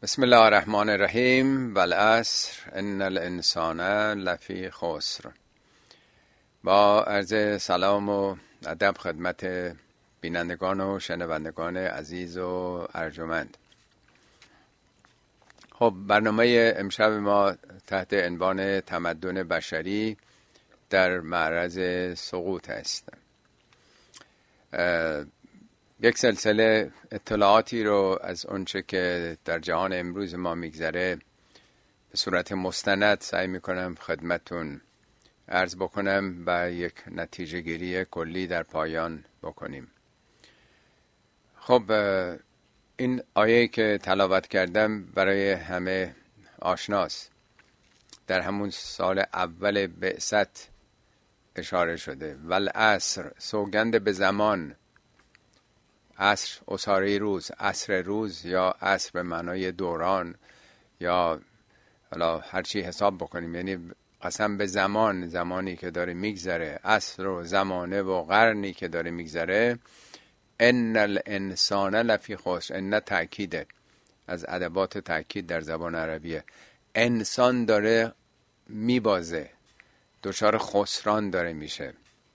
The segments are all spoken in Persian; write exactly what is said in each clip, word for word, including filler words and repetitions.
بسم الله الرحمن الرحیم. والعصر ان الانسان لفی خسر. با عرض سلام و ادب خدمت بینندگان و شنوندگان عزیز و ارجمند. خب برنامه امشب ما تحت عنوان تمدن بشری در معرض سقوط است. یک سلسله اطلاعاتی رو از اونچه که در جهان امروز ما میگذره به صورت مستند سعی میکنم خدمتون عرض بکنم و یک نتیجه گیری کلی در پایان بکنیم. خب این آیه که تلاوت کردم برای همه آشناست. در همون سال اول بعثت اشاره شده. والعصر، سوگند به زمان. عصر اساره روز، عصر روز یا عصر به معنای دوران یا حالا هرچی حساب بکنیم، یعنی قسم به زمان، زمانی که داره میگذره، عصر و زمانه و قرنی که داره میگذره. ان الانسان لفی خسر، ان تأکیده، از ادوات تأکید در زبان عربیه. انسان داره میبازه، دچار خسران داره میشه.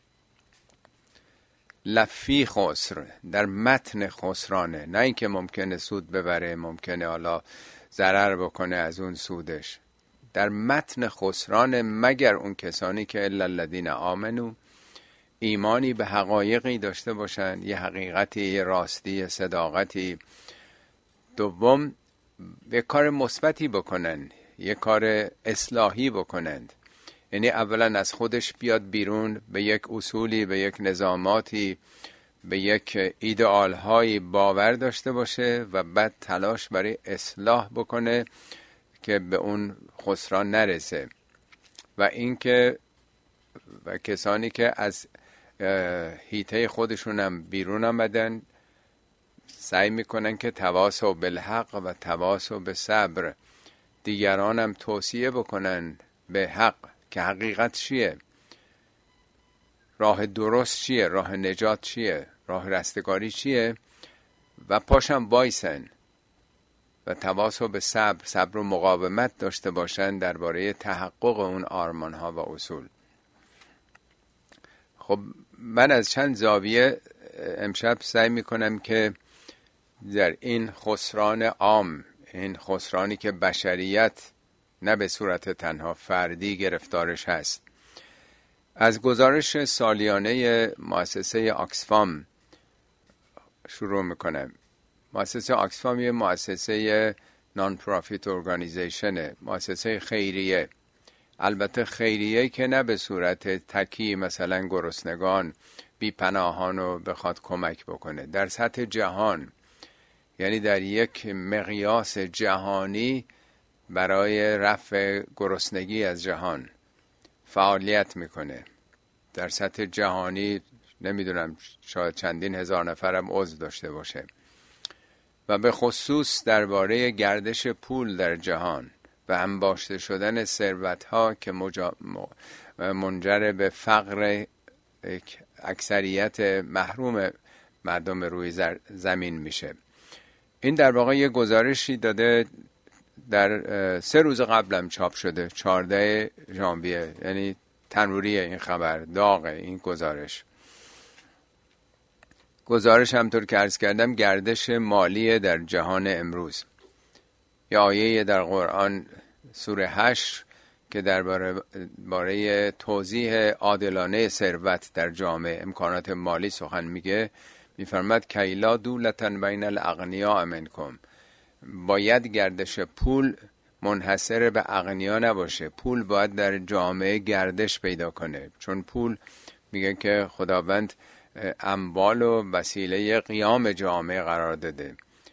لفی خسر، در متن خسرانه، نه اینکه ممکنه سود ببره، ممکنه حالا ضرر بکنه از اون سودش. در متن خسرانه مگر اون کسانی که الا الذین آمنو، ایمانی به حقایقی داشته باشن، یه حقیقتی، یه راستی، یه صداقتی. دوم، یه کار مثبتی بکنن، یه کار اصلاحی بکنند. یعنی اولا از خودش بیاد بیرون، به یک اصولی، به یک نظاماتی، به یک ایدئالهایی باور داشته باشه و بعد تلاش برای اصلاح بکنه که به اون خسران نرسه. و اینکه و کسانی که از حیطه خودشونم بیرون آمدن سعی میکنن که تواصوا بالحق و تواصوا بالصبر، دیگرانم توصیه بکنن به حق، که حقیقت چیه، راه درست چیه، راه نجات چیه، راه رستگاری چیه، و پاشم وایسن و تواصل به صبر، صبر و مقاومت داشته باشن درباره تحقق اون آرمان ها و اصول. خب من از چند زاویه امشب سعی میکنم که در این خسران عام، این خسرانی که بشریت نه به صورت تنها فردی گرفتارش هست، از گزارش سالیانه مؤسسه آکسفام شروع میکنم. مؤسسه آکسفام یه مؤسسه نان پروفیت ارگانیزیشنه، مؤسسه خیریه. البته خیریه که نه به صورت تکی مثلا گرسنگان، بیپناهان رو بخواد کمک بکنه، در سطح جهان، یعنی در یک مقیاس جهانی برای رفع گرسنگی از جهان فعالیت میکنه. در سطح جهانی نمیدونم شاید چندین هزار نفرم عضو داشته باشه. و به خصوص درباره گردش پول در جهان و انباشته شدن ثروت‌ها که مجا... منجر به فقر اکثریت محروم مردم روی زمین میشه. این در واقع یه گزارشی داده، در سه روز قبلم چاپ شده، چهارده ژانویه، یعنی تنوریه این خبر، داغه این گزارش. گزارش همطور که عرض کردم گردش مالی در جهان امروز. یه آیه در قرآن سوره هشت که درباره باره توزیع عادلانه ثروت در جامعه، امکانات مالی سخن میگه، میفرماد کیلا دولتن بین الاغنیاء منکم، باید گردش پول منحصر به اغنیا نباشه، پول باید در جامعه گردش پیدا کنه، چون پول میگه که خداوند اموال و وسیله قیام جامعه قرار داده،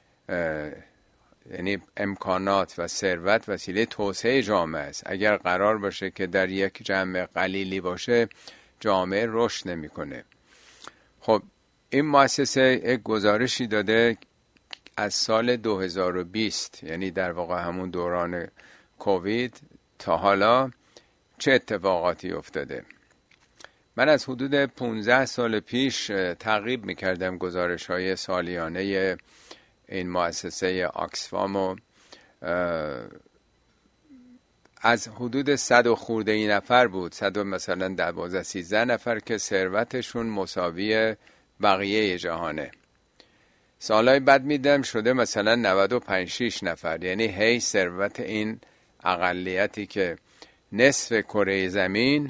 یعنی امکانات و ثروت وسیله توسعه جامعه است. اگر قرار باشه که در یک جمع قلیلی باشه، جامعه رشد نمیکنه. خب این مؤسسه یک گزارشی داده از سال دو هزار و بیست، یعنی در واقع همون دوران کووید تا حالا چه اتفاقاتی افتاده. من از حدود پانزده سال پیش تعقیب میکردم گزارش های سالیانه این مؤسسه آکسفامو از حدود صد و خورده ای نفر بود، صد مثلا دوازده سیزده نفر که ثروتشون مساوی بقیه جهانه. سالهای بعد میدم شده مثلا نود و پنج شش نفر. یعنی هی ثروت این اقلیتی که نصف کره زمین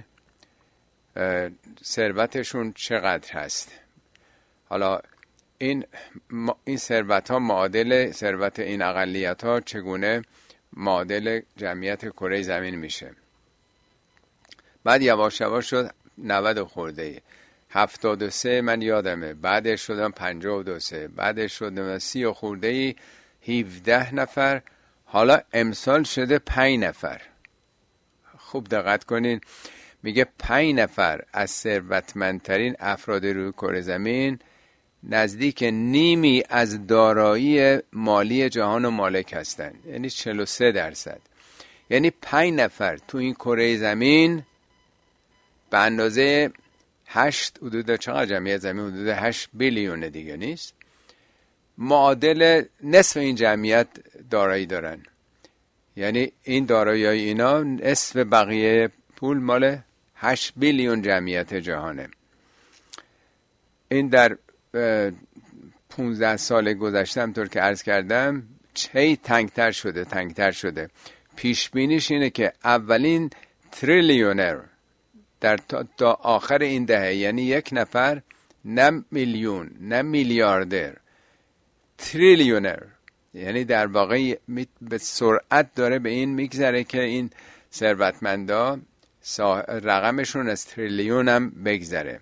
ثروتشون چقدر هست. حالا این این ثروت ها معادل ثروت این اقلیت ها چگونه معادل جمعیت کره زمین میشه. بعد یواش یواش شد نود خورده ای، هفتاد و سه من یادمه، بعدش شدم پنجاه و دو سه، بعدش شدم سی خورده ای، هفده نفر، حالا امسال شده پنج نفر. خوب دقت کنین، میگه پنج نفر از ثروتمندترین افراد روی کره زمین نزدیک نیمی از دارایی مالی جهان و مالک هستن، یعنی چهل و سه درصد. یعنی پنج نفر تو این کره زمین به اندازه هشت حدود چقدر جمعیت زمین؟ حدود هشت بیلیون دیگه نیست، معادل نصف این جمعیت دارایی دارن. یعنی این دارایی های اینا نصف بقیه پول مال هشت بیلیون جمعیت جهانه. این در پونزده سال گذشته همطور که عرض کردم چه تنگتر شده تنگتر شده. پیش بینیش اینه که اولین تریلیونر در تا, تا آخر این دهه، یعنی یک نفر، نه میلیون نه میلیاردر، تریلیونر، یعنی در واقع به سرعت داره به این میگذره که این ثروتمندا رقمشون از تریلیون هم بگذره.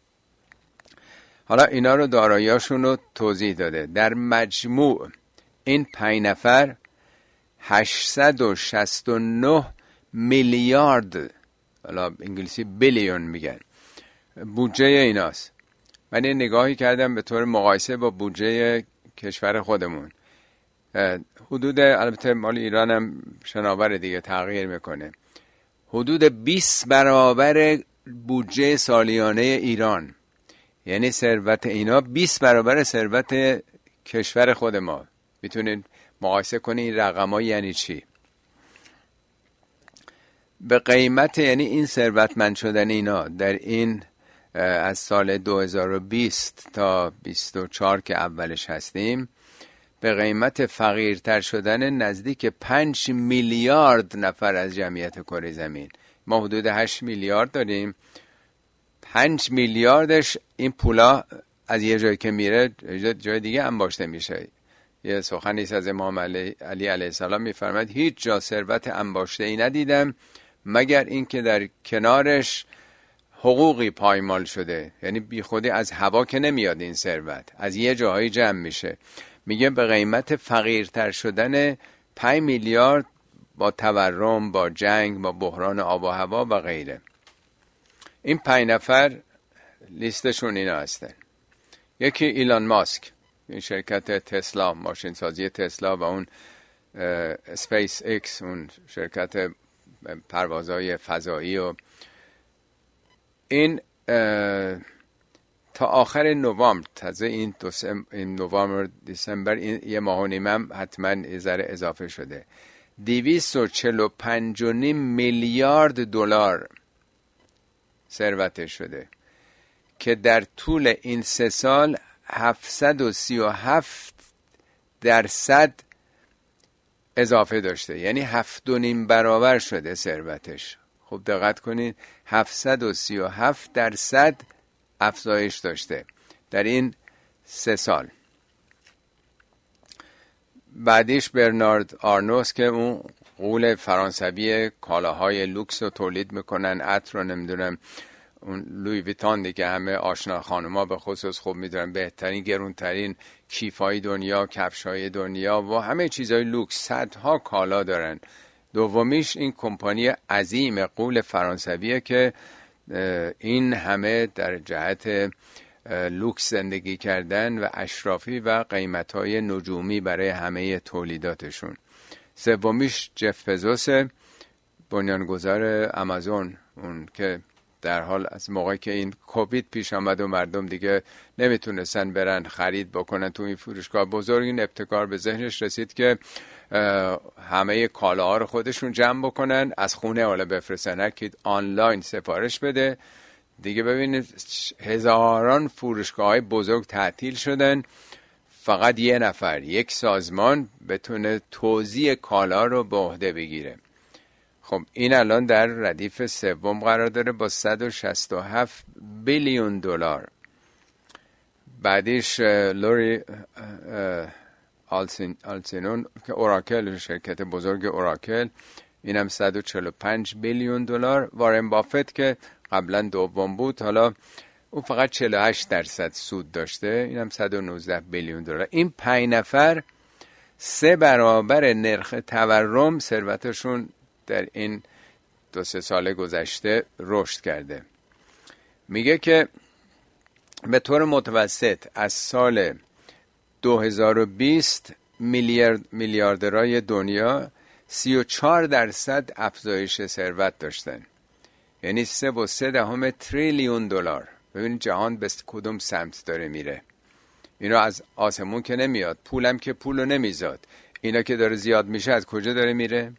حالا اینا رو داراییاشون رو توضیح داده. در مجموع این پنج نفر هشتصد و شصت و نه میلیارد، حالا انگلیسی بیلیون میگن، بودجه ایناست. من یه نگاهی کردم به طور مقایسه با بودجه کشور خودمون. حدود، البته مال ایران هم شناور دیگه تغییر میکنه، حدود بیست برابر بودجه سالیانه ایران. یعنی ثروت اینا بیست برابر ثروت کشور خود ما. میتونید مقایسه کنید این رقم‌ها یعنی چی. به قیمت، یعنی این ثروتمند شدن اینا در این از سال دو هزار و بیست تا بیست و چهار که اولش هستیم، به قیمت فقیرتر شدن نزدیک پنج میلیارد نفر از جمعیت کره زمین. ما حدود هشت میلیارد داریم، پنج میلیاردش این پولا از یه جایی که میره جای دیگه انباشته میشه. یه سخنی از امام علی علیه السلام میفرماید هیچ جا ثروت انباشته ای ندیدم مگر این که در کنارش حقوقی پایمال شده. یعنی بی خودی از هوا که نمیاد، این ثروت از یه جاهای جمع میشه. میگه به قیمت فقیرتر شدن پنج میلیارد با تورم، با جنگ، با بحران آب و هوا و غیره. این پنج نفر لیستشون اینا هستن. یکی ایلان ماسک، این شرکت تسلا، ماشین سازی تسلا، و اون اسپیس ایکس، اون شرکت پروازهای فضایی. و این تا آخر نوامبر، تازه این دو سم... این نوامبر دسامبر، این یه ماه و نیمه حتما یه ذره اضافه شده، دویست و چهل و پنج و نیم میلیارد دلار ثروتش شده که در طول این سه سال هفتصد و سی و هفت درصد اضافه داشته. یعنی هفت و نیم برابر شده ثروتش. خب دقت کنین، هفتصد و سی و هفت درصد افزایش داشته در این سه سال. بعدیش برنارد آرنوس که اون غول فرانسوی کالاهای لوکس رو تولید میکنن، عطر رو نمیدونم، اون لوی ویتان دیگه همه آشنا خانوما به خصوص خوب میدونن، بهترین گرونترین کیفای دنیا، کفشای دنیا و همه چیزای لوکس، صدها کالا دارن. دومیش این کمپانی عظیم غول فرانسویه که این همه در جهت لوکس زندگی کردن و اشرافی و قیمتهای نجومی برای همه تولیداتشون. سومیش جف بزوس، بنیانگذار آمازون، اون که در حال از موقعی که این کووید پیش آمد و مردم دیگه نمیتونستن برن خرید بکنن تو این فروشگاه بزرگ، این ابتکار به ذهنش رسید که همه کالاها رو خودشون جمع بکنن، از خونه حالا بفرستن، هر کی آنلاین سفارش بده. دیگه ببینید هزاران فروشگاه های بزرگ تعطیل شدن، فقط یه نفر، یک سازمان بتونه توزیع کالا رو به عهده بگیره. خب این الان در ردیف سوم قرار داره با صد و شصت و هفت بیلیون دلار. بعدیش لوری آلسینون که اوراکل، شرکت بزرگ اوراکل، اینم صد و چهل و پنج بیلیون دلار. وارن بافت که قبلا دوم بود، حالا اون فقط چهل و هشت درصد سود داشته، اینم صد و نوزده بیلیون دلار. این پنج نفر سه برابر نرخ تورم ثروتشون در این دو سه سال گذشته رشد کرده. میگه که به طور متوسط از سال دو هزار و بیست میلیارد میلیاردرای دنیا سی و چهار درصد افزایش ثروت داشتن، یعنی سه و سه دهم تریلیون دلار. ببینید جهان به کدوم سمت داره میره. اینا از آسمون که نمیاد، پولم که پولو نمیزاد، اینا که داره زیاد میشه از کجا داره میره؟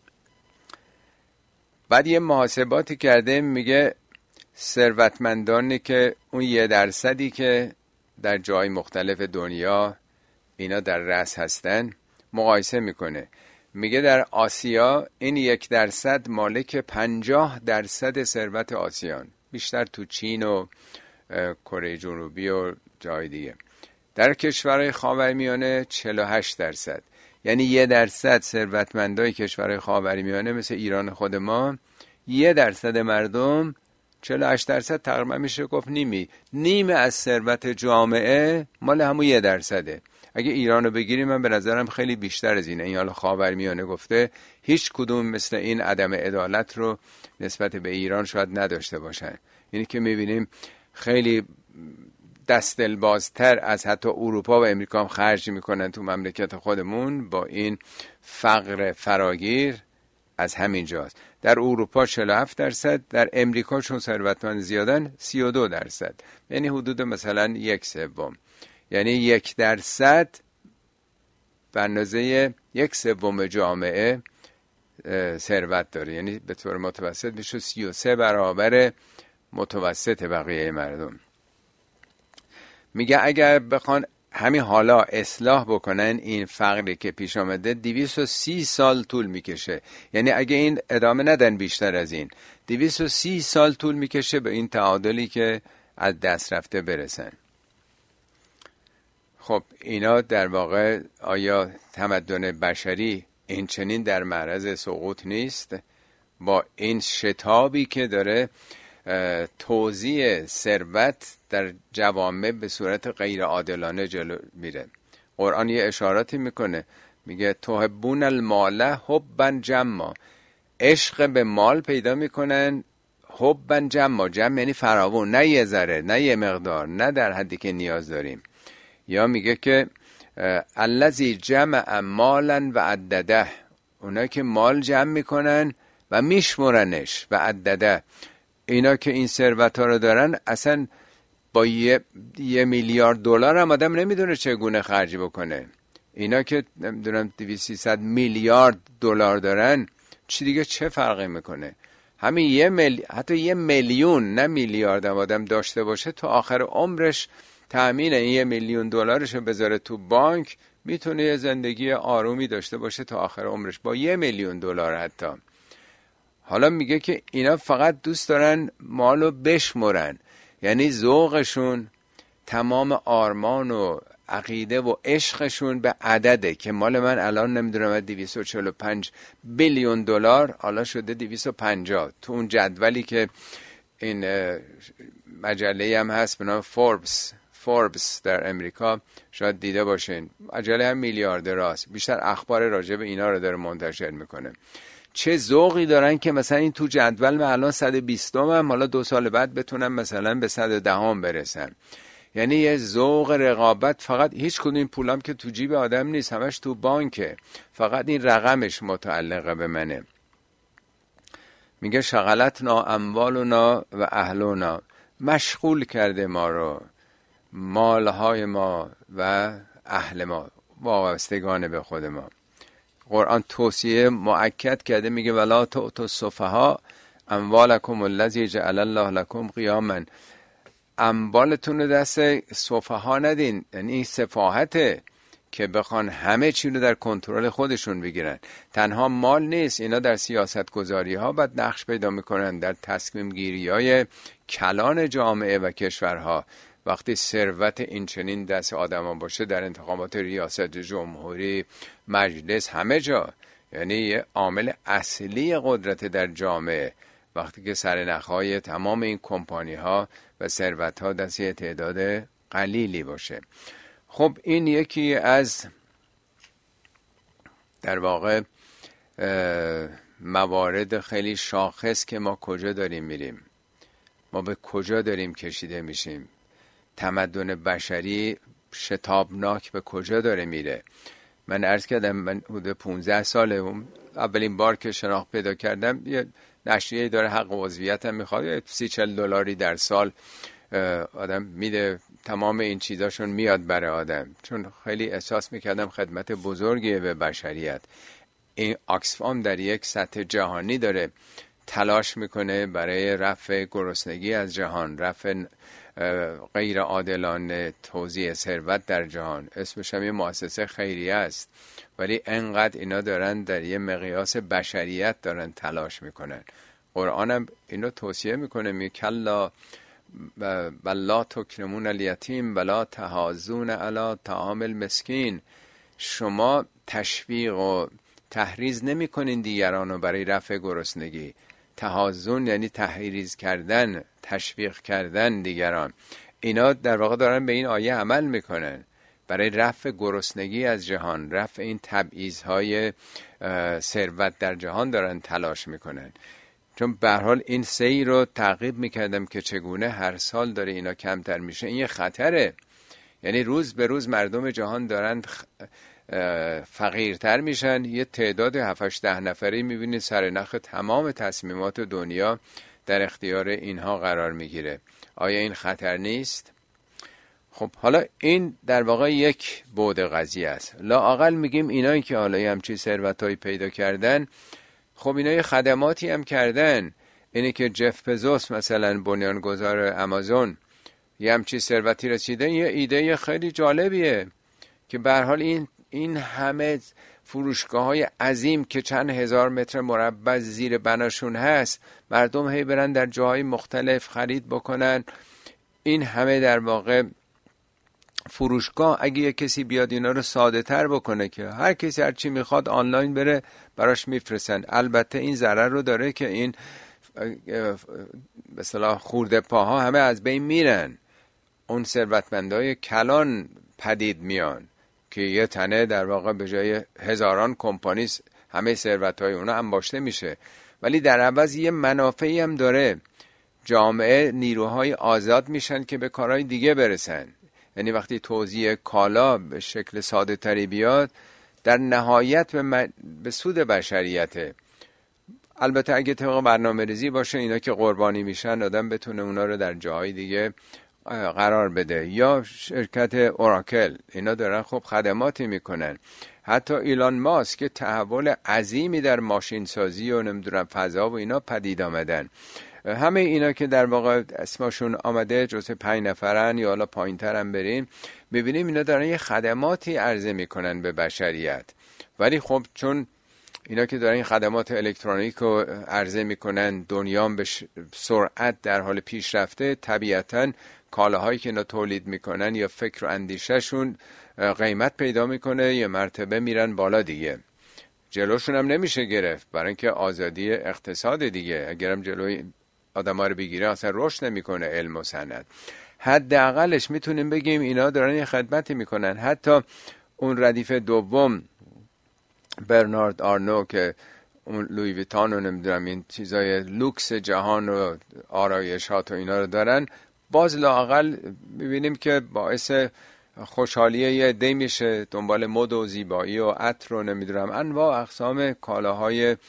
بعد یه محاسباتی کرده، میگه ثروتمندانی که اون یه درصدی که در جای مختلف دنیا اینا در رأس هستن مقایسه میکنه. میگه در آسیا این یک درصد مالک پنجاه درصد ثروت آسیان، بیشتر تو چین و کره جنوبی و جای دیگه. در کشورهای خاورمیانه چهل و هشت درصد، یعنی یه درصد ثروتمندای کشورهای خاورمیانه مثل ایران خود ما، یه درصد مردم، چهل و هشت درصد تقریبا میشه گفت نیمی نیمه از ثروت جامعه مال همون یه درصده. اگه ایرانو بگیریم من به نظرم خیلی بیشتر از اینه. این حالا خاورمیانه گفته، هیچ کدوم مثل این عدم عدالت رو نسبت به ایران شاید نداشته باشن. اینی که میبینیم خیلی دست دلبازتر از حتی اروپا و امریکا هم خرج میکنن تو مملکت خودمون با این فقر فراگیر از همین جاست. در اروپا چهل و هفت درصد، در امریکا چون ثروتمند زیادن سی و دو درصد، یعنی حدود مثلا یک سوم، یعنی یک درصد به اندازه یک سوم جامعه ثروت داره، یعنی به طور متوسط میشه سی و سه برابر متوسط بقیه مردم. میگه اگر بخوان همین حالا اصلاح بکنن این فقری که پیش آمده دویست و سی سال طول میکشه، یعنی اگه این ادامه ندن بیشتر از این دویست و سی سال طول میکشه به این تعادلی که از دست رفته برسن. خب اینا در واقع آیا تمدن بشری این چنین در معرض سقوط نیست؟ با این شتابی که داره توزیع ثروت در جوامع به صورت غیر عادلانه جلو میره. قرآن یه اشاراتی میکنه، میگه تحبون المال حبا جما، عشق به مال پیدا میکنن حبا جما، جمع یعنی فراوون، نه یه ذره، نه یه مقدار، نه در حدی که نیاز داریم. یا میگه که الذی جمع مالا و عدده، اونا که مال جمع میکنن و میشمرنش و عدده، اینا که این ثروت ها رو دارن اصلا با یه, یه میلیارد دلار هم آدم نمیدونه چگونه خرج بکنه. اینا که نمیدونم دویست سیصد میلیارد دلار دارن، چی دیگه چه فرقی میکنه؟ همین یه ملی... حتی یه میلیون، نه میلیارد هم آدم داشته باشه تا آخر عمرش تأمین این یه میلیون دلارش رو بذاره تو بانک، میتونه یه زندگی آرومی داشته باشه تا آخر عمرش با یه میلیون دلار حتی. حالا میگه که اینا فقط دوست دارن مالو بشمرن، یعنی ذوقشون، تمام آرمان و عقیده و عشقشون به عدده که مال من الان نمیدونم دویست و چهل و پنج بیلیون دلار حالا شده دویست و پنجاه. تو اون جدولی که این مجله هم هست به نام فوربس فوربس در امریکا، شاید دیده باشین، مجله هم میلیاردراست، بیشتر اخبار راجع به اینا رو داره منتشر میکنه. چه ذوقی دارن که مثلا این تو جدول من الان صد و بیست هم، حالا دو سال بعد بتونم مثلا به صد و ده هم برسم. یعنی یه ذوق رقابت. فقط هیچ کدوم این پولام که تو جیب آدم نیست، همش تو بانکه، فقط این رقمش متعلقه به منه. میگه شغلتنا اموالنا و اهلنا، مشغول کرده ما رو مالهای ما و اهل ما، وابستگان به خود ما. قرآن توصیه مؤکد کرده، میگه ولا تؤتوا السفهاء اموالکم الذی جعل الله لکم قیاما، اموالتون رو دست سفها ندین. یعنی سفاهته که بخوان همه چی رو در کنترل خودشون بگیرن. تنها مال نیست، اینا در سیاست گذاری ها باید نقش پیدا میکنن، در تصمیم گیری های کلان جامعه و کشورها. وقتی ثروت این چنین دست آدمان باشه، در انتخابات ریاست جمهوری، مجلس، همه جا، یعنی یه عامل اصلی قدرت در جامعه. وقتی که سرنخهای تمام این کمپانی ها و ثروت ها دست یه تعداد قلیلی باشه. خب این یکی از در واقع موارد خیلی شاخص که ما کجا داریم میریم، ما به کجا داریم کشیده میشیم، تمدن بشری شتابناک به کجا داره میره. من عرض کردم من حدود پونزده ساله اولین بار که شناخت پیدا کردم، یه نشریه داره حق عضویتم میخواد، سی چل دلاری در سال آدم میده، تمام این چیزاشون میاد برای آدم، چون خیلی احساس میکردم خدمت بزرگیه به بشریت. این آکسفام در یک سطح جهانی داره تلاش میکنه برای رفع گرسنگی از جهان، رفع غیر عادلانه توزیع ثروت در جهان. اسمش هم یه مؤسسه خیریه است، ولی انقدر اینا دارن در یه مقیاس بشریت دارن تلاش میکنن. قرآن هم اینو توصیه میکنه، میگه کلا بلا تکرمون الیتیم ولا تحاضون علی طعام المسکین، شما تشویق و تحریض نمی کنین دیگرانو برای رفع گرسنگی. تحاضون یعنی تحریض کردن، تشویق کردن دیگران. اینا در واقع دارن به این آیه عمل میکنن، برای رفع گرسنگی از جهان، رفع این تبعیض‌های ثروت در جهان دارن تلاش میکنن. چون به هر حال این سیر رو تعقیب میکردم که چگونه هر سال داره اینا کمتر میشه. این یه خطره، یعنی روز به روز مردم جهان دارن فقیرتر میشن. یه تعداد هفت هشت ده نفری میبینید سرنخ تمام تصمیمات دنیا در اختیار اینها قرار میگیره. آیا این خطر نیست؟ خب حالا این در واقع یک بعد قضیه است. لااقل میگیم اینایی که حالا همچین ثروتایی پیدا کردن، خب اینا یه خدماتی هم کردن. اینه که جف بزوس مثلا بنیانگذار آمازون یه همچین ثروتی رسیده، یه ایده خیلی جالبیه که به هر حال این این همه فروشگاه های عظیم که چند هزار متر مربع زیر بناشون هست، مردم هی برن در جاهای مختلف خرید بکنن. این همه در واقع فروشگاه، اگه یه کسی بیاد اینا رو ساده تر بکنه که هر کسی هر چی میخواد آنلاین بره براش میفرستن، البته این ضرر رو داره که این به اصطلاح خورده پاها همه از بین میرن، اون ثروتمندای کلان پدید میان که یه تنه در واقع به جای هزاران کمپانی همه ثروت‌های اونا انباشته میشه. ولی در عوض یه منافعی هم داره، جامعه نیروهای آزاد میشن که به کارهای دیگه برسن. یعنی وقتی توزیع کالا به شکل ساده تری بیاد، در نهایت به, م... به سود بشریته. البته اگه طبق برنامه ریزی باشه، اینا که قربانی میشن آدم بتونه اونا رو در جاهای دیگه قرار بده. یا شرکت اوراکل، اینا دارن خب خدماتی میکنن. حتی ایلان ماسک که تحول عظیمی در ماشین سازی و نمیدونم فضا و اینا پدید آمدن. همه اینا که در واقع اسمشون آمده جزء پنج نفرن یا حالا پایین تر هم بریم، ببینیم اینا دارن یه خدماتی عرضه میکنن به بشریت. ولی خب چون اینا که دارن این خدمات الکترونیک رو عرضه میکنن، دنیا به سرعت در حال پیشرفته، طبیعتاً کالاهایی که اینا تولید میکنن یا فکر و اندیشهشون قیمت پیدا میکنه، یه مرتبه میرن بالا دیگه. جلوشون هم نمیشه گرفت، برای اینکه آزادی اقتصاد دیگه، اگرم جلوی آدم‌ها رو بگیره اصلا رشد نمیکنه علم و صنعت. حداقلش میتونیم بگیم اینا دارن یه خدمتی میکنن. حتی اون ردیف دوم برنارد آرنو که اون لوی ویتان و نمیدونم این چیزای لوکس جهان و آرایشات و اینا رو دارن، باز لااقل ببینیم که باعث خوشحالی یه عده میشه، دنبال مد و زیبایی و عطر و نمیدونم انواع اقسام کالاهای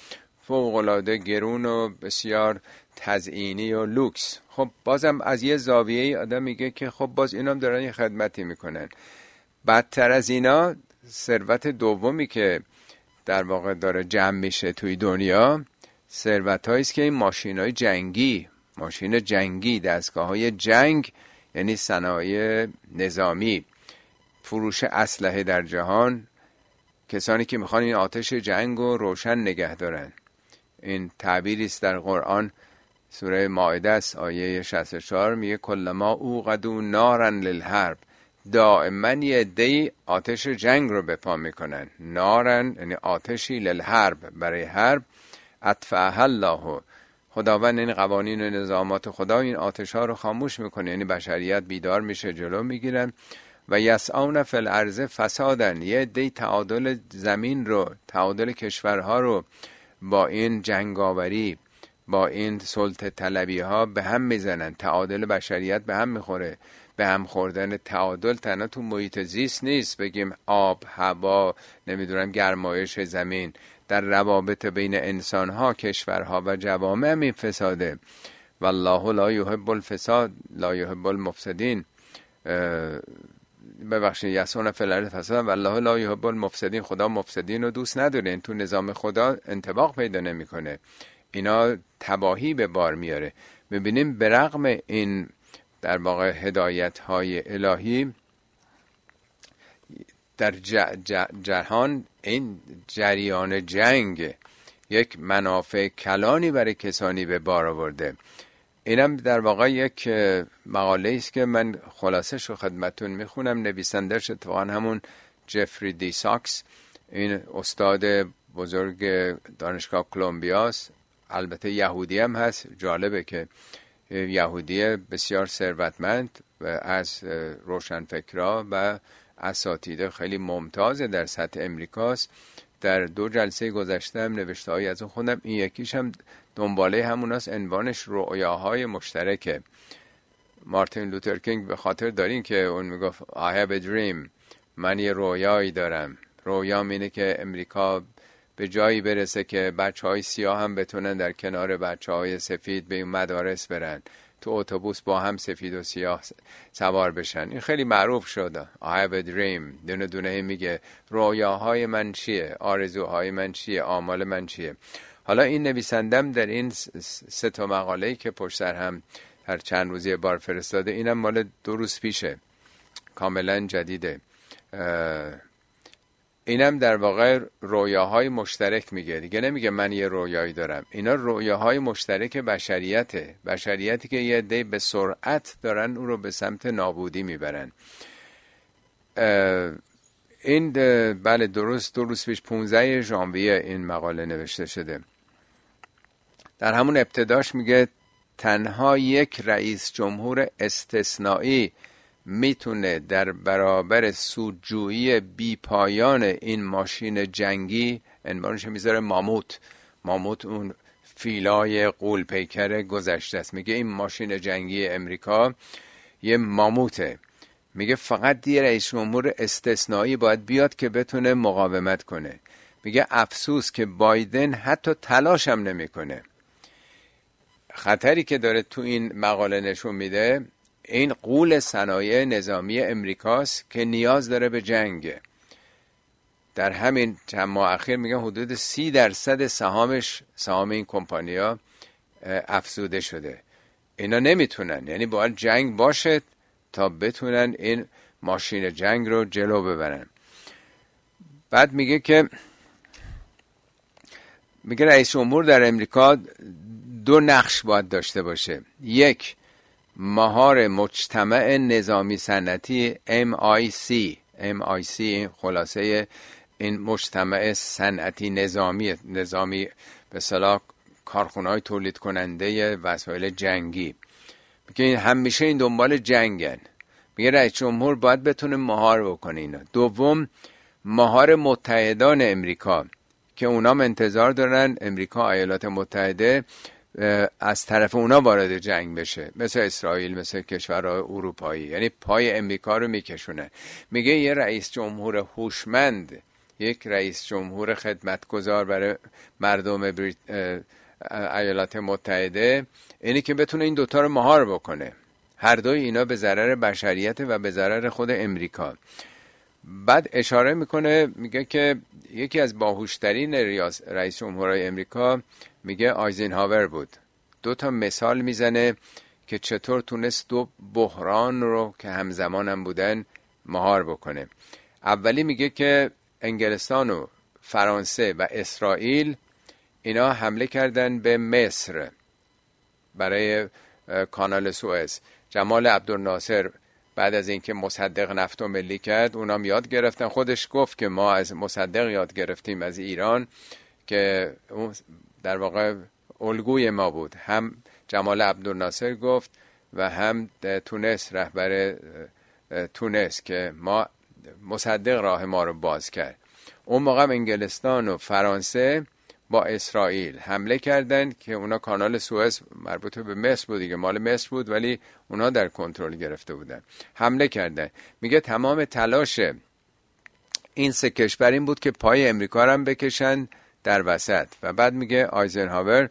فوق‌العاده گرون و بسیار تزئینی و لوکس. خب بازم از یه زاویه‌ای آدم میگه که خب باز اینا هم دارن یه خدمتی میکنن. بدتر از اینا ثروت دومی که در واقع داره جمع میشه توی دنیا، ثروت‌هایی است که این ماشین‌های جنگی، ماشین جنگی، دستگاه‌های جنگ، یعنی صنایع نظامی، فروش اسلحه در جهان، کسانی که میخوان این آتش جنگ رو روشن نگه دارن. این تعبیری است در قرآن، سوره مائده است، آیه شصت و چهار، میگه کلما اوقدوا نارا للحرب، دائما یه عده‌ای آتش جنگ رو به پا میکنن. نارن یعنی آتشی، للحرب برای حرب، اطفأها الله، خداوند این قوانین و نظامات خدا این آتش ها رو خاموش میکنه، یعنی بشریت بیدار میشه، جلو میگیرن. و یسعون فی الارض فسادن، یه عده‌ای تعادل زمین رو، تعادل کشورها رو با این جنگاوری، با این سلطه طلبی ها به هم میزنن. تعادل بشریت به هم میخوره. به هم خوردن تعادل تنها تو محیط زیست نیست، بگیم آب، هوا، نمیدونم گرمایش زمین، در روابط بین انسان ها، کشورها و جوامع هم این فساده. والله لا یحب الفساد لا یحب المفسدین. ببخشید، یسون فی الارض فساد والله لا یحب المفسدین، خدا مفسدین رو دوست نداره. این تو نظام خدا انطباق پیدا نمیکنه، اینا تباهی به بار میاره. ببینیم برغم این در واقع هدایت های الهی در جهان این جریان جنگ یک منافع کلانی برای کسانی به بار آورده. اینم در واقع یک مقاله است که من خلاصش رو خدمتون میخونم. نویسندش اتفاقا همون جفری دی ساکس، این استاد بزرگ دانشگاه کلمبیاست، البته یهودی هم هست. جالبه که یهودی بسیار ثروتمند و از روشنفکرها و اساتید خیلی ممتاز در سطح امریکاست. در دو جلسه گذشته هم نوشته هایی از اون خوندم. این یکیش هم دنباله هموناست، عنوانش رؤیاهای مشترکه. مارتین لوتر کینگ به خاطر دارین که اون میگفت I have a dream، من یه رویایی دارم. رویام اینه که امریکا به جایی برسه که بچه های سیاه هم بتونن در کنار بچه های سفید به این مدارس برن، تو اتوبوس با هم سفید و سیاه سوار بشن. این خیلی معروف شده. I have a dream. دونه دونه میگه رویاهای من چیه، آرزوهای من چیه، آمال من چیه. حالا این نویسندم در این سه تا مقاله‌ای که پشت سر هم هر چند روزی بار فرستاده، اینم مال دو روز پیشه، کاملا جدیده. اینم در واقع رویاهای مشترک میگه، دیگه نمیگه من یه رویایی دارم. اینا رویاهای مشترک بشریته، بشریتی که یه عده به سرعت دارن اون رو به سمت نابودی میبرن. این بله درست دو روز پیش پانزده ژانویه این مقاله نوشته شده. در همون ابتداش میگه تنها یک رئیس جمهور استثنایی میتونه در برابر سودجویی بی پایان این ماشین جنگی، عنوانش میذاره ماموت، ماموت اون فیلای غول پیکر گذشته است. میگه این ماشین جنگی امریکا یه ماموته. میگه فقط یه رئیس جمهور استثنایی باید بیاد که بتونه مقاومت کنه. میگه افسوس که بایدن حتی تلاش هم نمیکنه. خطری که داره تو این مقاله نشون میده این غول صنایع نظامی امریکاست که نیاز داره به جنگ. در همین چند ماه اخیر میگن حدود سی درصد سهامش، سهام این کمپانیا افزوده شده. اینا نمیتونن، یعنی باید جنگ باشه تا بتونن این ماشین جنگ رو جلو ببرن. بعد میگه که میگه رئیس جمهور در امریکا دو نقش باید داشته باشه. یک، مهار مجتمع نظامی صنعتی ام آی سی. ام آی سی خلاصه این مجتمع صنعتی نظامی، نظامی به اصطلاح کارخانه‌های تولید کننده وسایل جنگی. میگه همیشه این دنبال جنگن. میگه رئیس جمهور باید بتونه مهار بکنه اینا. دوم، مهار متحدان امریکا که اونام انتظار دارن امریکا، ایالات متحده از طرف اونا وارد جنگ بشه، مثل اسرائیل، مثل کشورهای اروپایی، یعنی پای امریکا رو میکشونه. میگه یه رئیس جمهور هوشمند، یک رئیس جمهور خدمتگزار برای مردم بریت... ایالات متحده اینی که بتونه این دوتا رو مهار بکنه. هر دوی اینا به ضرر بشریت و به ضرر خود امریکا. بعد اشاره میکنه میگه که یکی از باهوشترین رئیس جمهورهای امریکا میگه آیزنهاور بود. دو تا مثال میزنه که چطور تونست دو بحران رو که همزمان هم بودن مهار بکنه. اولی میگه که انگلستان و فرانسه و اسرائیل اینا حمله کردن به مصر برای کانال سوئز. جمال عبدالناصر بعد از اینکه مصدق نفت و ملی کرد اونام یاد گرفتن. خودش گفت که ما از مصدق یاد گرفتیم از ایران که اون در واقع الگوی ما بود. هم جمال عبدالناصر گفت و هم تونس رهبر تونس که ما مصدق راه ما رو باز کرد. اون موقع انگلستان و فرانسه با اسرائیل حمله کردن که اونا کانال سوئز مربوط به مصر بود دیگه، مال مصر بود ولی اونا در کنترل گرفته بودن. حمله کردن. میگه تمام تلاش این سه کشور این بود که پای امریکا رو هم بکشن در وسط. و بعد میگه آیزنهاور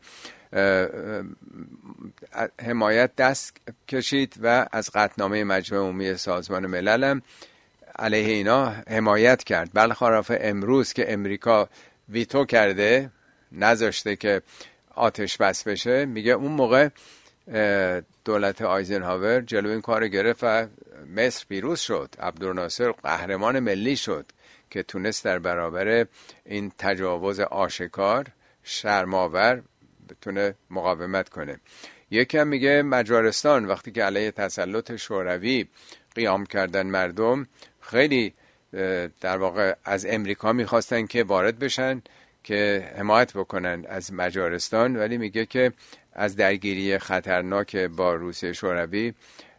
حمایت دست کشید و از قطعنامه مجمع عمومی سازمان ملل هم علیه اینا حمایت کرد. برخلاف امروز که امریکا ویتو کرده نذاشته که آتش بس بشه، میگه اون موقع دولت آیزنهاور جلو این کار گرفت و مصر پیروز شد. عبدالناصر قهرمان ملی شد که تونست در برابر این تجاوز آشکار شرم‌آور بتونه مقاومت کنه. یکم میگه مجارستان وقتی که علیه تسلط شوروی قیام کردن مردم، خیلی در واقع از امریکا میخواستن که وارد بشن که حمایت بکنن از مجارستان، ولی میگه که از درگیری خطرناک با روسیه شوروی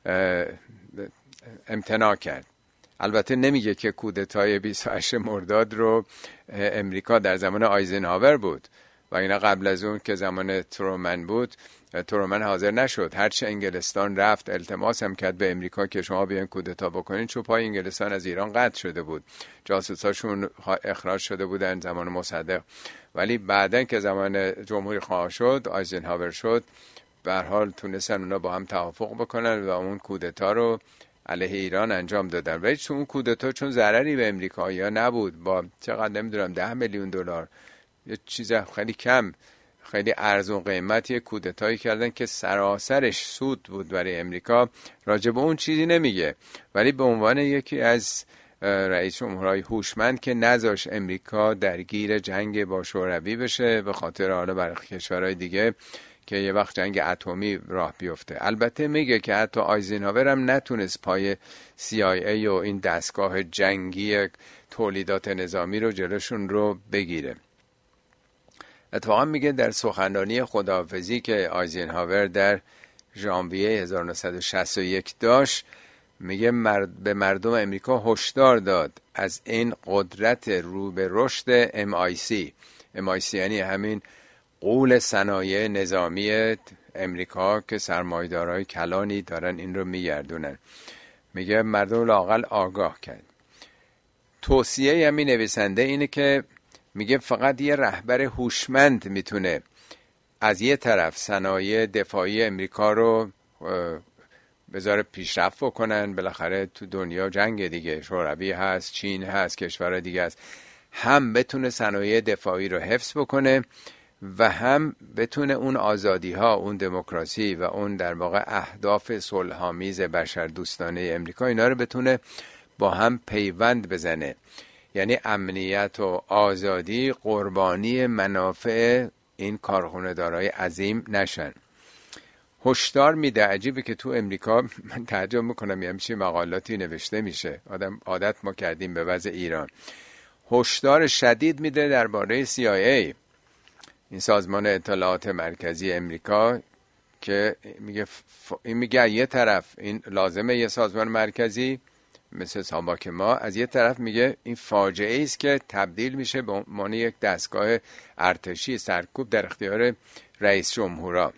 امتناع کرد. البته نمیگه که کودتای بیست و هشتم مرداد رو امریکا در زمان آیزنهاور بود و اینا قبل از اون که زمان ترومن بود، ترومن حاضر نشد. هرچه انگلستان رفت التماس هم کرد به امریکا که شما بیاین کودتا بکنین، چون پای انگلستان از ایران قطع شده بود، جاسوساشون اخراج شده بودن زمان مصدق. ولی بعدن که زمان جمهوری خواه شد، آیزنهاور شد، به هر حال تونستن اونا با هم توافق بکنن و اون کودتا رو علیه ایران انجام دادن. ولی چون اون کودتا چون ضرری به امریکایی‌ها نبود، با چقدر نمیدونم ده میلیون دلار، یه چیز خیلی کم، خیلی ارزون قیمت یک کودتایی کردن که سراسرش سود بود برای امریکا، راجع به اون چیزی نمیگه. ولی به عنوان یکی از رئیس جمهورهای هوشمند که نذاش امریکا درگیر جنگ با شوروی بشه، به خاطر حالا برای کشورهای دیگه که یه وقت جنگ اتمی راه بیفته. البته میگه که حتی آیزنهاور هم نتونست پای سی آی ای و این دستگاه جنگی تولیدات نظامی رو جلوشون رو بگیره. اتفاقا میگه در سخنرانی خداحافظی که آیزنهاور در ژانویه هزار و نهصد و شصت و یک داشت، میگه مرد به مردم امریکا هشدار داد از این قدرت رو به رشد ام آی سی. ام آی سی یعنی همین غول صنایع نظامی امریکا که سرمایه‌دارای کلانی دارن این رو میگردونن. میگه مردم لااقل آگاه کرد. توصیه همین نویسنده اینه که میگه فقط یه رهبر هوشمند میتونه از یه طرف صنایع دفاعی امریکا رو بذاره پیشرفت بکنن. بالاخره تو دنیا جنگ دیگه، شوروی هست، چین هست، کشورهای دیگه هست، هم بتونه صنایع دفاعی رو حفظ بکنه و هم بتونه اون آزادی ها، اون دموکراسی و اون در واقع اهداف صلح‌آمیز بشر دوستانه امریکا، اینا رو بتونه با هم پیوند بزنه. یعنی امنیت و آزادی قربانی منافع این کارخونه دارای عظیم نشن. هشدار میده. عجیبه که تو امریکا من تعجب میکنم یه همچین مقالاتی نوشته میشه، آدم عادت ما کردیم به وضع ایران. هشدار شدید میده درباره سی آی ای، این سازمان اطلاعات مرکزی امریکا، که میگه ف... این میگه یه طرف این لازمه یه سازمان مرکزی مثل ساماک ما، از یه طرف میگه این فاجعه است که تبدیل میشه به عنوان یک دستگاه ارتشی سرکوب در اختیار رئیس جمهورا.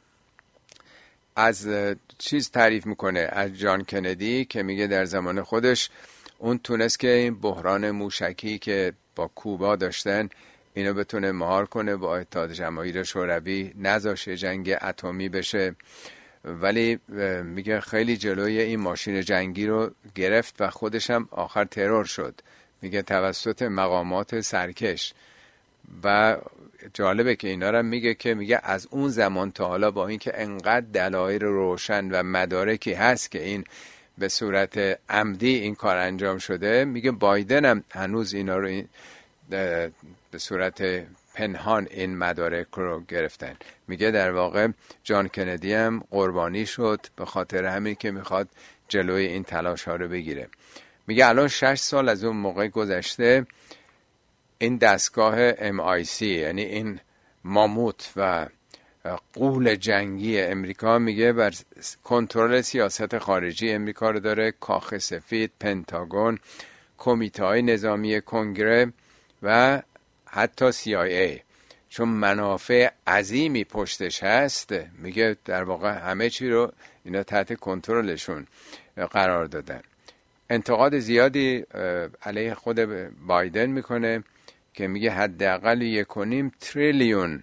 از چیز تعریف میکنه، از جان کندی که میگه در زمان خودش اون تونست که این بحران موشکی که با کوبا داشتن اینو بتونه مهار کنه، با اتحاد جماهیر شوروی نذاشه جنگ اتمی بشه. ولی میگه خیلی جلوی این ماشین جنگی رو گرفت و خودش هم آخر ترور شد، میگه توسط مقامات سرکش. و جالبه که اینا رو میگه که میگه از اون زمان تا حالا با اینکه انقدر دلایل روشن و مدارکی هست که این به صورت عمدی این کار انجام شده، میگه بایدن هم هنوز اینا رو این به صورت پنهان این مدارک رو گرفتن. میگه در واقع جان کندی هم قربانی شد به خاطر همین که میخواد جلوی این تلاش ها رو بگیره. میگه الان شش سال از اون موقع گذشته، این دستگاه ام آی سی یعنی این ماموت و غول جنگی امریکا میگه بر کنترل سیاست خارجی امریکا رو داره، کاخ سفید، پنتاگون، کمیته های نظامی کنگره و حتی سی آی ای، چون منافع عظیمی پشتش هست. میگه در واقع همه چی رو اینا تحت کنترلشون قرار دادن. انتقاد زیادی علیه خود بایدن میکنه که میگه حداقل یک و نیم تریلیون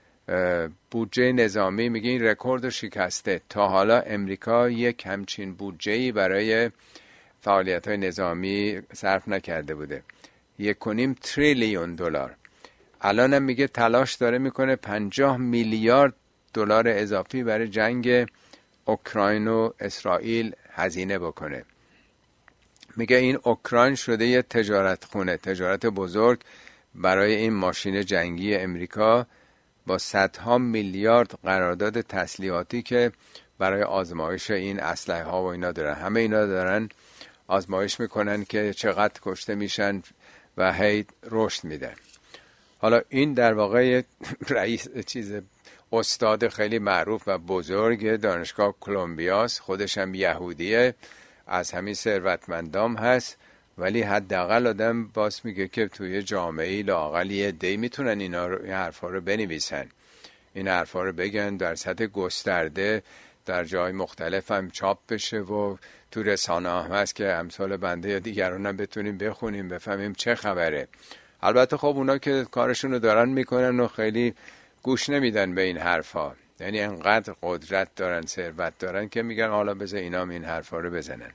بودجه نظامی، میگه این رکورد رو شکسته. تا حالا امریکا یک همچین بودجه‌ای برای فعالیت‌های نظامی صرف نکرده بوده، یک و نیم تریلیون دلار. الان هم میگه تلاش داره میکنه پنجاه میلیارد دلار اضافی برای جنگ اوکراین و اسرائیل هزینه بکنه. میگه این اوکراین شده یه تجارت خونه، تجارت بزرگ برای این ماشین جنگی امریکا با صدها میلیارد قرارداد تسلیحاتی که برای آزمایش این اسلحه ها و اینا دارن. همه اینا دارن آزمایش میکنن که چقدر کشته میشن و هی رشد میدن. حالا این در واقع رئیس چیز استاد خیلی معروف و بزرگ دانشگاه کلمبیاست، خودش هم یهودیه، از همین ثروتمندام هست، ولی حداقل آدم باز میگه که توی جامعه لااقل یه عده‌ای میتونن اینا رو، این حرفا رو بنویسن، این حرفا رو بگن، در سطح گسترده در جای مختلف هم چاپ بشه و تو رسانه هم هست که امثال بنده یا دیگران هم بتونیم بخونیم بفهمیم چه خبره. البته خب اونا که کارشونو دارن میکنن و خیلی گوش نمیدن به این حرفا، یعنی انقدر قدرت دارن، ثروت دارن که میگن حالا بذار اینا این حرفا رو بزنن.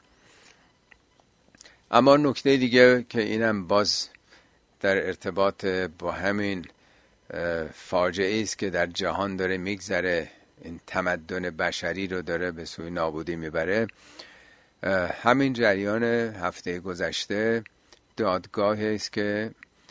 اما نکته دیگه که اینم باز در ارتباط با همین فاجعه است که در جهان داره میگذره، این تمدن بشری رو داره به سوی نابودی میبره، همین جریان هفته گذشته دادگاهی است که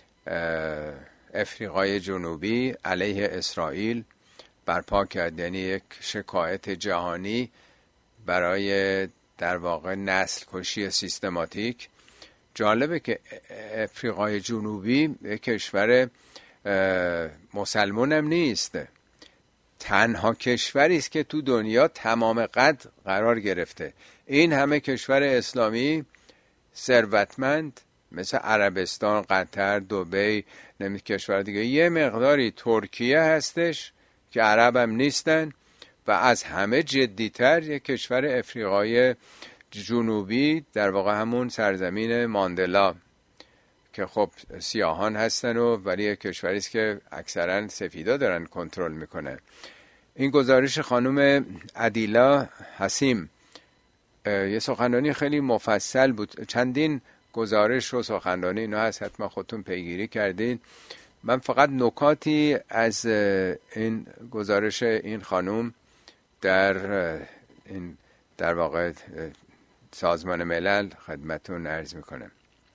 افریقای جنوبی علیه اسرائیل برپا کرد، یعنی یک شکایت جهانی برای در واقع نسل کشی سیستماتیک. جالبه که افریقای جنوبی یک کشور مسلمان هم نیست، تنها کشوری است که تو دنیا تمام قد قرار گرفته. این همه کشور اسلامی ثروتمند مثل عربستان، قطر، دبی، نمی کشور دیگه، یه مقداری ترکیه هستش که عرب هم نیستن، و از همه جدیتر یک کشور افریقای جنوبی، در واقع همون سرزمین ماندلا که خب سیاهان هستن و ولی یک کشوری است که اکثرا سفیدا دارن کنترل میکنه. این گزارش خانم عدیلا حسیم یه سخنرانی خیلی مفصل بود، چندین گزارش و سخنرانی اینا هست، حتما خودتون پیگیری کردین. من فقط نکاتی از این گزارش این خانم در این در واقع سازمان ملل خدمتون عرض میکنم.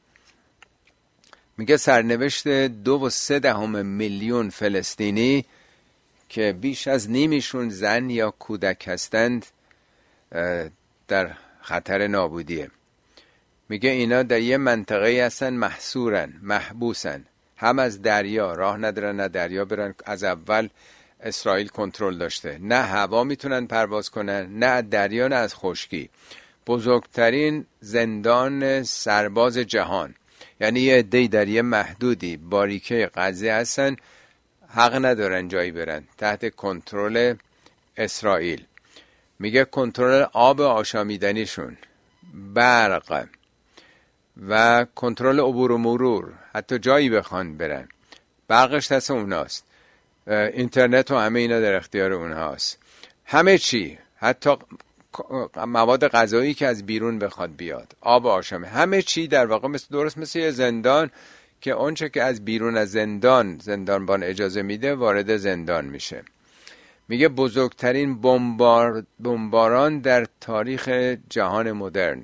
میگه سرنوشت دو و سه دهم میلیون فلسطینی که بیش از نیمیشون زن یا کودک هستند در خطر نابودیه. میگه اینا در یه منطقه هستن، محصورن، محبوسن، هم از دریا راه ندارن، نه دریا برن. از اول اسرائیل کنترل داشته، نه هوا میتونن پرواز کنن، نه دریا، نه از خشکی. بزرگترین زندان سرباز جهان، یعنی یه عده‌ای در یه محدودی باریکه غزه هستن، حق ندارن جایی برن، تحت کنترل اسرائیل. میگه کنترل آب آشامیدنیشون، برق و کنترل عبور و مرور، حتی جایی بخوان برن برقش دست اوناست، اینترنت و همه اینا در اختیار اونهاست، همه چی، حتی مواد غذایی که از بیرون بخواد بیاد، آب آشامه، همه چی در واقع مثل درست مثل یه زندان که اونچه که از بیرون از زندان زندانبان اجازه میده وارد زندان میشه. میگه بزرگترین بمبار بمباران در تاریخ جهان مدرن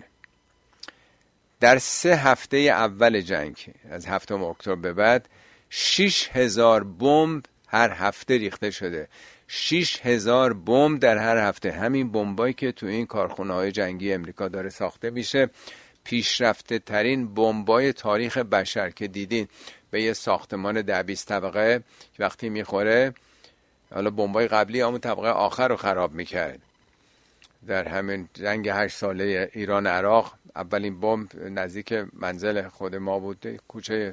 در سه هفته اول جنگ از هفتم اکتبر به بعد شش هزار بمب هر هفته ریخته شده. شش هزار بمب در هر هفته. همین بمبایی که تو این کارخونه‌های جنگی امریکا داره ساخته میشه پیشرفته ترین بمبای تاریخ بشر که دیدین به یه ساختمان ده بیست طبقه که وقتی میخوره، حالا بمبای قبلی همون طبقه آخر رو خراب میکرد. در همین جنگ هشت ساله ایران عراق اولین بمب نزدیک منزل خود ما بود، کوچه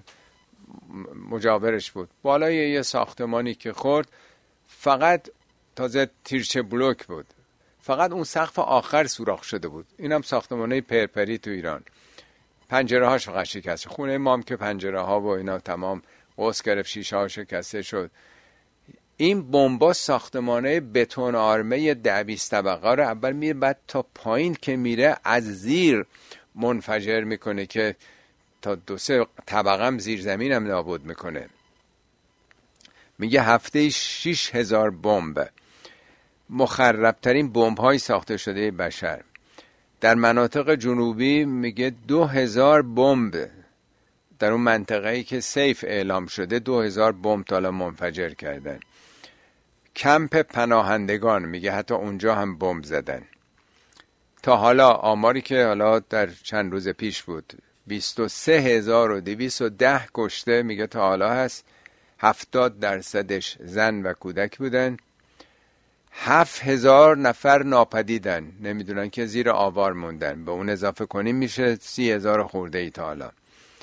مجاورش بود، بالای یه ساختمانی که خورد، فقط تازه تیرچه بلوک بود، فقط اون سقف آخر سوراخ شده بود. اینم ساختمانه پرپری تو ایران، پنجره هاش فقط شکسته. خونه ما هم که پنجره ها و اینا تمام قوس گرفت، شیشه ها شکسته شد. این بمبا ساختمانه بتون آرمه ده بیست طبقه رو اول میره، بعد تا پایین که میره از زیر منفجر میکنه که تا دو سه طبقه هم زیر زمین هم نابود میکنه. میگه هفته شش هزار بمب، مخربترین بمب های ساخته شده بشر. در مناطق جنوبی میگه دو هزار بمب در اون منطقه‌ای که سیف اعلام شده دو هزار بمب تا الان منفجر کردن. کمپ پناهندگان میگه حتی اونجا هم بمب زدن. تا حالا آماری که حالا در چند روز پیش بود بیست و سه هزار و دویست و ده کشته میگه تا حالا هست، هفتاد درصدش زن و کودک بودن. هفت هزار نفر ناپدیدن، نمیدونن که زیر آوار موندن، به اون اضافه کنیم میشه سی هزار خورده ای تا حالا.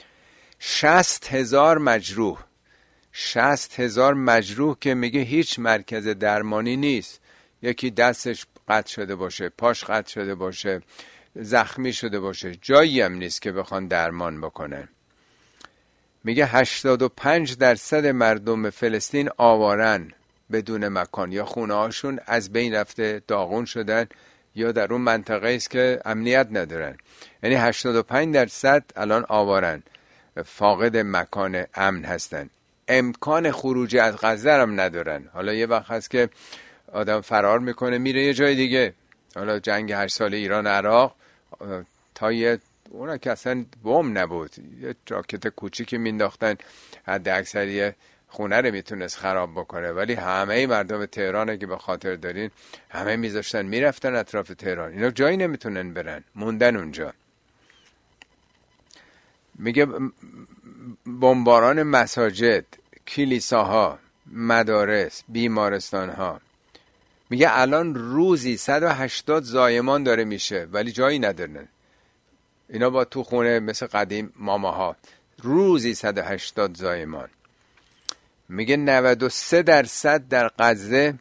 شصت هزار مجروح، شصت هزار مجروح که میگه هیچ مرکز درمانی نیست، یکی دستش قطع شده باشه، پاش قطع شده باشه، زخمی شده باشه، جایی هم نیست که بخوان درمان بکنن. میگه هشتاد و پنج درصد مردم فلسطین آوارن، بدون مکان، یا خونه هاشون از بین رفته، داغون شدن، یا در اون منطقه است که امنیت ندارن. یعنی هشتاد و پنج درصد الان آوارن، فاقد مکان امن هستن، امکان خروج از غزه هم ندارن. حالا یه وقت هست که آدم فرار میکنه میره یه جای دیگه، حالا جنگ هشت سال ایران عراق تا یه اونا که اصلا بم نبود، یه راکت کوچیکی مینداختن حد اکثری خونه رو میتونست خراب بکنه، ولی همه مردم تهران که به خاطر دارین همه میذاشتن میرفتن اطراف تهران، اینا جایی نمیتونن برن، موندن اونجا. میگه بمباران مساجد، کلیساها، مدارس، بیمارستانها. میگه الان روزی صد و هشتاد زایمان داره میشه ولی جایی ندارن، اینا با تو خونه مثل قدیم ماماها، روزی صد و هشتاد زایمان. میگه نود و سه درصد در غزه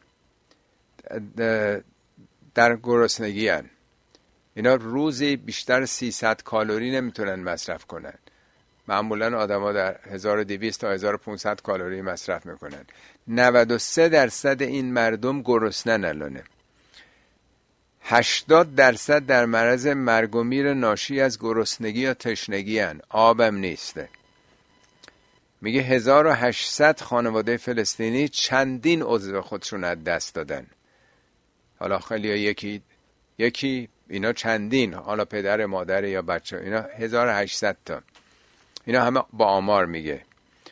در گرسنگی هن. اینا روزی بیشتر سیصد کالری نمیتونن مصرف کنن، معمولا آدم ها در هزار و دویست تا هزار و پانصد کالری مصرف میکنن. نود و سه درصد این مردم گرسنن الانه. هشتاد درصد در معرض مرگ و میر ناشی از گرسنگی یا تشنگی هن، آبم نیسته. میگه هزار و هشتصد خانواده فلسطینی چندین عضو خودشون از دست دادن. حالا خیلی یکی یکی اینا چندین، حالا پدر مادر یا بچه، اینا هزار و هشتصد تا، اینا همه با آمار میگه.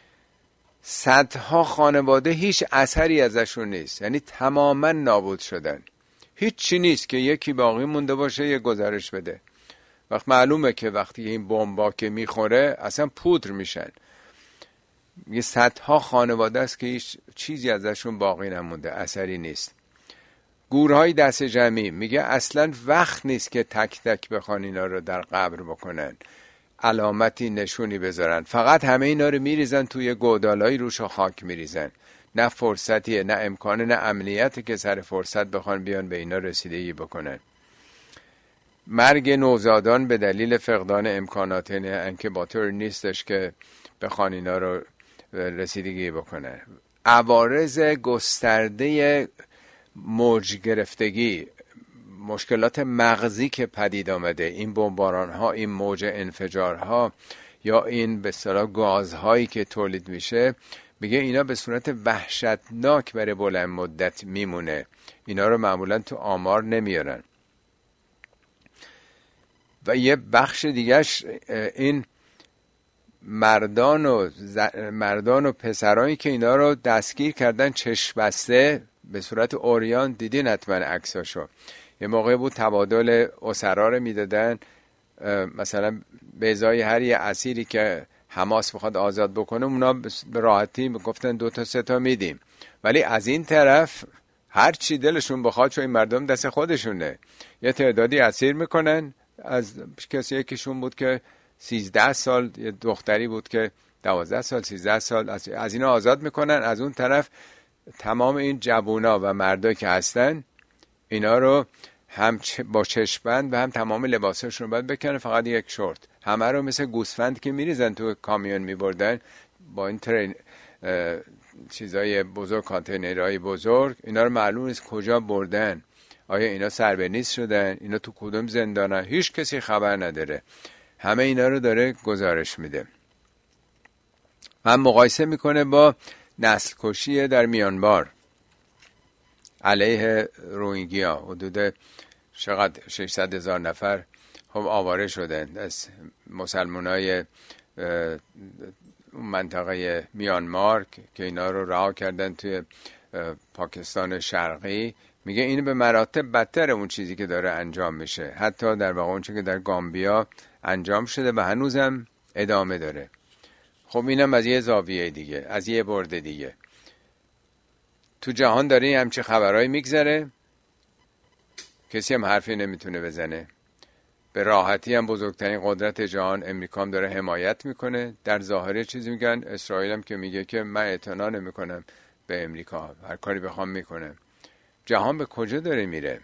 صدها خانواده هیچ اثری ازشون نیست، یعنی تماما نابود شدن، هیچ چی نیست که یکی باقی مونده باشه یه گزارش بده. وقت معلومه که وقتی این بمبا که میخوره اصلا پودر میشن. یه صدها خانواده است که هیچ چیزی ازشون باقی نمونده، اثری نیست. گورهای دست جمعی، میگه اصلا وقت نیست که تک تک بخوان اینا رو در قبر بکنن، علامتی نشونی بذارن، فقط همه اینا رو میریزن توی گودالایی روش خاک میریزن. نه فرصتیه، نه امکانه، نه امنیتی که سر فرصت بخوان بیان به اینا رسیدگی بکنن. مرگ نوزادان به دلیل فقدان امکانات، یعنی انکباتور نیستش که بخوان اینا رو رسیدگی بکنه. عوارض گسترده موج گرفتگی، مشکلات مغزی که پدید آمده، این بمباران ها، این موج انفجارها یا این به اصطلاح گازهایی که تولید میشه، میگه اینا به صورت وحشتناک برای بلند مدت میمونه. اینا رو معمولا تو آمار نمیارن. و یه بخش دیگهش این مردان و ز... مردان و پسرانی که اینا رو دستگیر کردن چشم بسته به صورت عریان، دیدین حتما عکساشو. یه موقع بود تبادل اسرا رو میدادن، مثلا به ازای هر یه اسیری که حماس بخواد آزاد بکنه اونا به راحتی میگفتن دو تا سه تا میدیم، ولی از این طرف هر چی دلشون بخواد، چون این مردم دست خودشونه، یه تعدادی اسیر میکنن. از کسی یکیشون بود که سیزده سال، یه دختری بود که دوازده سال سیزده سال، از, از اینا آزاد میکنن. از اون طرف تمام این جوونا و مردایی که هستن اینا رو هم با چشم‌بند و هم تمام لباساشون رو باید بکنن، فقط یک شورت. همه رو مثل گوسفند که میریزن تو کامیون میبردن با این ترین چیزای بزرگ، کانتینرهای بزرگ، اینا رو معلوم نیست کجا بردن. آیا اینا سربنیز شدن؟ اینا تو کدوم زندانن؟ هیچ کسی خبر نداره. همه اینا رو داره گزارش میده. هم مقایسه میکنه با نسل کشی در میانمار علیه روهینگیا. حدود چقدر ششصد هزار نفر خب آواره شدن از مسلمانای منطقه میانمار که اینا رو رها کردن توی پاکستان شرقی. میگه این به مراتب بدتر اون چیزی که داره انجام میشه، حتی در واقع اون چیزی که در گامبیا انجام شده و هنوزم ادامه داره. خب اینم از یه زاویه دیگه، از یه برد دیگه. تو جهان داره همچه خبرهایی میگذره، کسی هم حرفی نمیتونه بزنه. به راحتی هم بزرگترین قدرت جهان امریکا هم داره حمایت میکنه. در ظاهر چیزی میگن، اسرائیل هم که میگه که من اعتنا نمیکنم به امریکا، هر کاری بخوام میکنم. جهان به کجا داره میره؟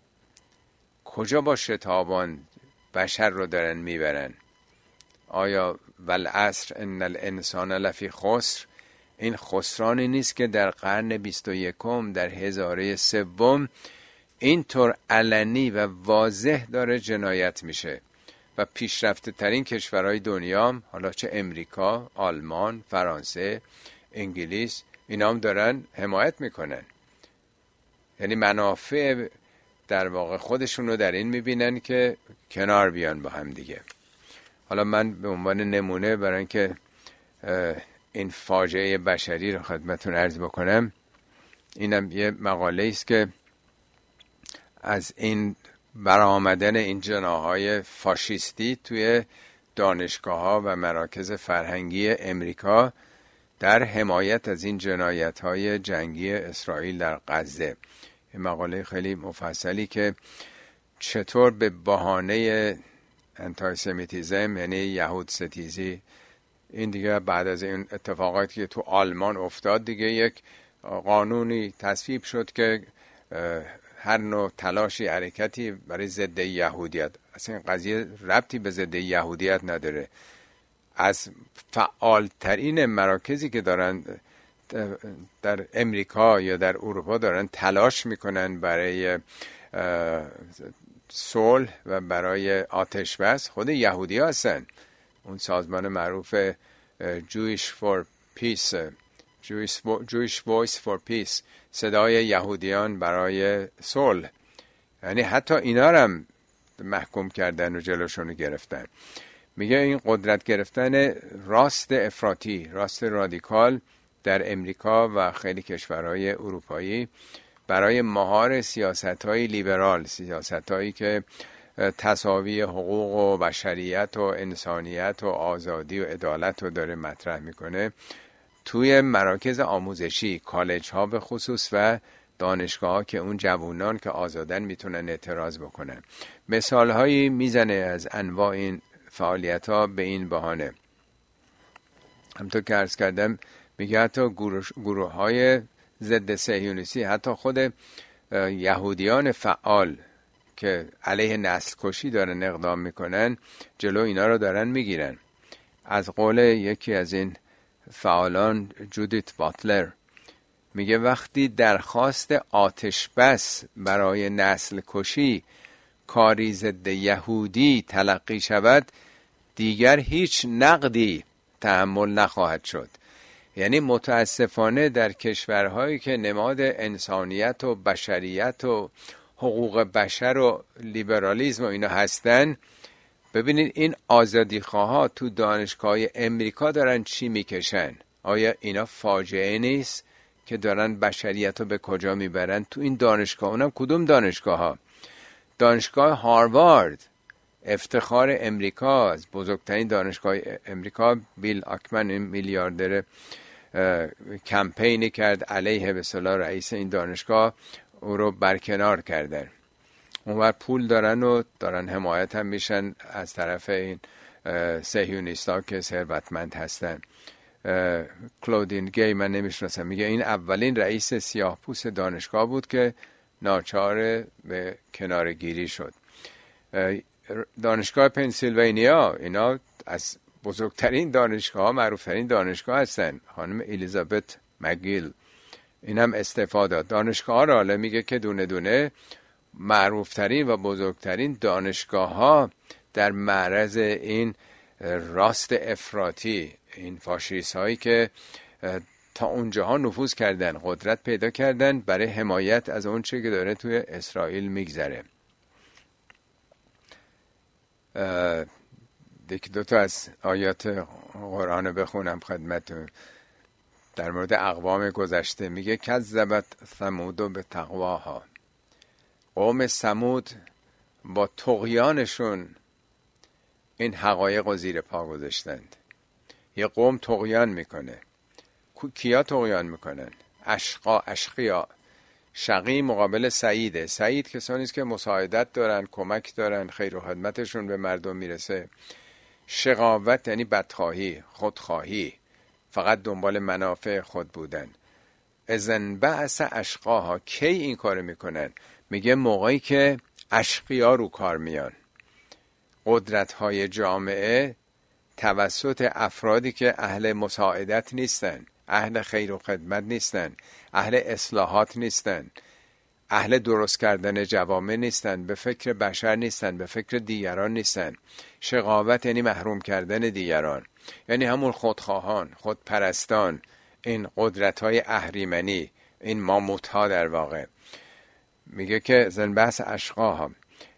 کجا با شتابان بشر رو دارن میبرن؟ آیا والعصر ان الانسان لفی خسر، این خسرانی نیست که در قرن بیست و یکم در هزاره سوم اینطور علنی و واضح داره جنایت میشه و پیشرفته ترین کشورهای دنیا، حالا چه امریکا، آلمان، فرانسه، انگلیس، اینا هم دارن حمایت میکنن. یعنی منافع در واقع خودشون رو در این میبینن که کنار بیان با هم دیگه. حالا من به عنوان نمونه برای اینکه این فاجعه بشری رو خدمتتون عرض بکنم، اینم یه مقاله است که از این برآمدن این جناح‌های فاشیستی توی دانشگاه‌ها و مراکز فرهنگی امریکا در حمایت از این جنایت‌های جنگی اسرائیل در غزه. این مقاله خیلی مفصلی که چطور به بهانه انتایسمیتیزم، یعنی یهود ستیزی، این دیگه بعد از این اتفاقاتی که تو آلمان افتاد دیگه یک قانونی تصویب شد که هر نوع تلاشی، حرکتی برای ضد یهودیت، اصلا این قضیه ربطی به ضد یهودیت نداره، از فعالترین مراکزی که دارن در امریکا یا در اروپا دارن تلاش میکنن برای صلح و برای آتش بس، خود یهودی هستن. اون سازمان معروف Jewish for Peace، Jewish, Jewish Voice for Peace، صدای یهودیان برای صلح. یعنی حتی اینا رو هم محکوم کردن و جلوشون گرفتن. میگه این قدرت گرفتن راست افراطی، راست رادیکال در امریکا و خیلی کشورهای اروپایی برای مهار سیاست‌های لیبرال، سیاست‌هایی که تساوی حقوق و بشریت و انسانیت و آزادی و عدالت رو داره مطرح میکنه، توی مراکز آموزشی، کالج ها به خصوص و دانشگاه ها که اون جوانان که آزادن میتونن اعتراض بکنن. مثال هایی میزنه از انواع این فعالیت ها به این بهانه. همطور که عرض کردم میگه حتی گروه, گروه های ضد صهیونیستی، حتی خود یهودیان فعال که علیه نسل کشی دارن اقدام میکنن جلو اینا رو دارن میگیرن. از قول یکی از این فعالان جودیت باتلر میگه وقتی درخواست آتش بس برای نسل کشی کاری ضد یهودی تلقی شود دیگر هیچ نقدی تحمل نخواهد شد. یعنی متاسفانه در کشورهایی که نماد انسانیت و بشریت و حقوق بشر و لیبرالیسم و اینا هستن، ببینید این آزادی خواها تو دانشگاه امریکا دارن چی میکشن. آیا اینا فاجعه نیست که دارن بشریت رو به کجا میبرن؟ تو این دانشگاه، اونم کدوم دانشگاه ها؟ دانشگاه هاروارد، افتخار امریکا، از بزرگترین دانشگاه امریکا. بیل آکمن این میلیاردر کمپینی کرد علیه به اصطلاح رئیس این دانشگاه، او رو برکنار کردن. اونور پول دارن و دارن حمایت هم میشن از طرف این صهیونیستا که ثروتمند هستن. کلودین گی من نمیشناسم، میگه این اولین رئیس سیاه‌پوست دانشگاه بود که ناچار به کنارگیری شد. دانشگاه پنسیلوانیا، اینا از بزرگترین دانشگاه ها، معروفترین دانشگاه هستن. خانم الیزابت مگیل این هم استعفا داد. دانشگاه ها را حالا میگه که دونه دونه معروفترین و بزرگترین دانشگاه ها در معرض این راست افراطی، این فاشیست هایی که تا اونجاها نفوذ کردن، قدرت پیدا کردن برای حمایت از اون چه که داره توی اسرائیل میگذره. یکی دو تا از آیات قرآن بخونم خدمتتون در مورد اقوام گذشته. میگه کذبت ثمود به تقواها، قوم ثمود با طغیانشون این حقایق رو زیر پا گذاشتند. یه قوم طغیان میکنه، کیا طغیان میکنن؟ اشقا، اشقیا. شقی مقابل سعیده. سعید کسانی است که مساعدت دارن، کمک دارن، خیر و خدمتشون به مردم میرسه. شقاوت یعنی بدخواهی، خودخواهی، فقط دنبال منافع خود بودن. اذن بعث اشقاها، کی این کارو میکنن؟ میگه موقعی که اشقیا رو کار میان. قدرت‌های جامعه توسط افرادی که اهل مساعدت نیستن، اهل خیر و خدمت نیستن، اهل اصلاحات نیستن، اهل درست کردن جوامع نیستن، به فکر بشر نیستن، به فکر دیگران نیستن. شقاوت یعنی محروم کردن دیگران، یعنی همون خودخواهان، خودپرستان، این قدرت‌های اهریمنی، این ماموت‌ها در واقع. میگه که زن بحث اشقاها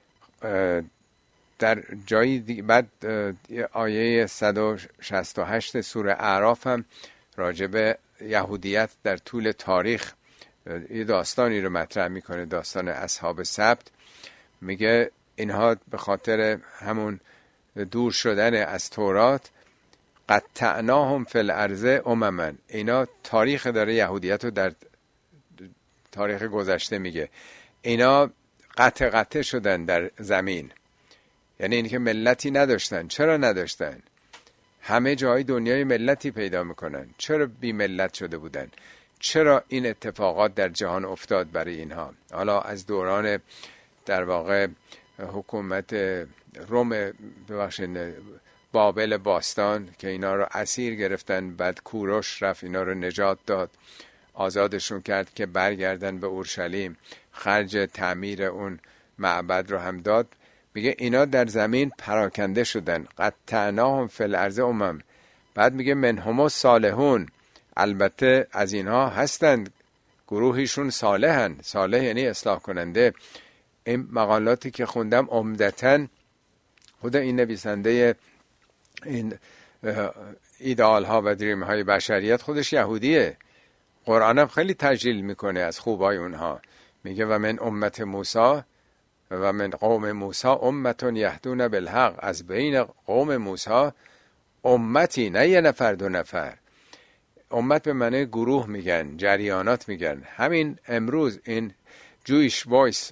در جایی دی... بعد آیه صد و شصت و هشت سوره اعراف هم راجب یهودیت در طول تاریخ یه داستانی رو مطرح میکنه، داستان اصحاب سبت. میگه اینها به خاطر همون دور شدن از تورات قطعناهم فی الارض امما، اینا تاریخ داره یهودیت رو در تاریخ گذشته میگه، اینا قطع قطع شدن در زمین. یعنی این که ملتی نداشتن. چرا نداشتن؟ همه جای دنیای ملتی پیدا میکنن. چرا بی ملت شده بودن؟ چرا این اتفاقات در جهان افتاد برای اینها؟ حالا از دوران در واقع حکومت روم، ببخشید بابل باستان که اینا رو اسیر گرفتن، بعد کوروش رفت اینا رو نجات داد، آزادشون کرد که برگردن به اورشلیم، خرج تعمیر اون معبد رو هم داد. میگه اینا در زمین پراکنده شدن. قطعناهم فی الارض امم. بعد میگه منهم الصالحون، البته از اینها هستند گروهیشون صالحن. صالح یعنی اصلاح کننده. این مقالاتی که خوندم عمدتاً خود این نویسنده این ایدئال ها و دریم های بشریت خودش یهودیه. قرآن هم خیلی تجلیل میکنه از خوبای اونها. میگه و من امت موسی و من قوم موسی امتون یهدون بالحق، از بین قوم موسی امتی، نه یه نفر دو نفر. امت به معنی گروه میگن، جریانات میگن. همین امروز این Jewish Voice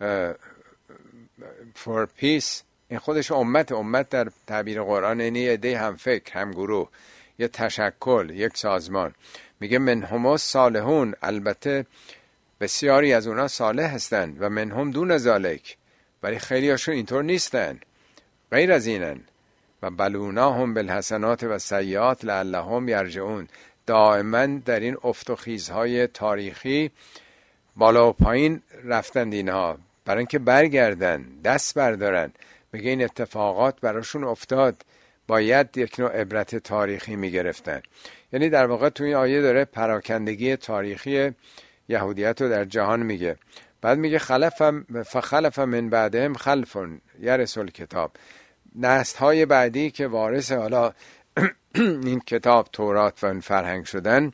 for Peace این خودش امت. امت در تعبیر قرآن اینی عده هم فکر، هم گروه، یه تشکل، یک سازمان. میگه منهم الصالحون، البته بسیاری از اونا صالح هستند، و منهم دون ذالک، ولی خیلی هاشون اینطور نیستن، غیر از اینن. و بلوناهم بالحسنات و سیئات لعلهم یرجعون. دائما در این افت و خیزهای تاریخی بالا و پایین رفتند اینها برای اینکه برگردن، دست بردارن، بگه این اتفاقات براشون افتاد، باید یک نوع عبرت تاریخی میگرفتن. یعنی در واقع تو این آیه داره پراکندگی تاریخی یهودیت رو در جهان میگه. بعد میگه خلف فخلف من بعدهم خلف یرث الکتاب. نسل های بعدی که وارث حالا این کتاب تورات و این فرهنگ شدن،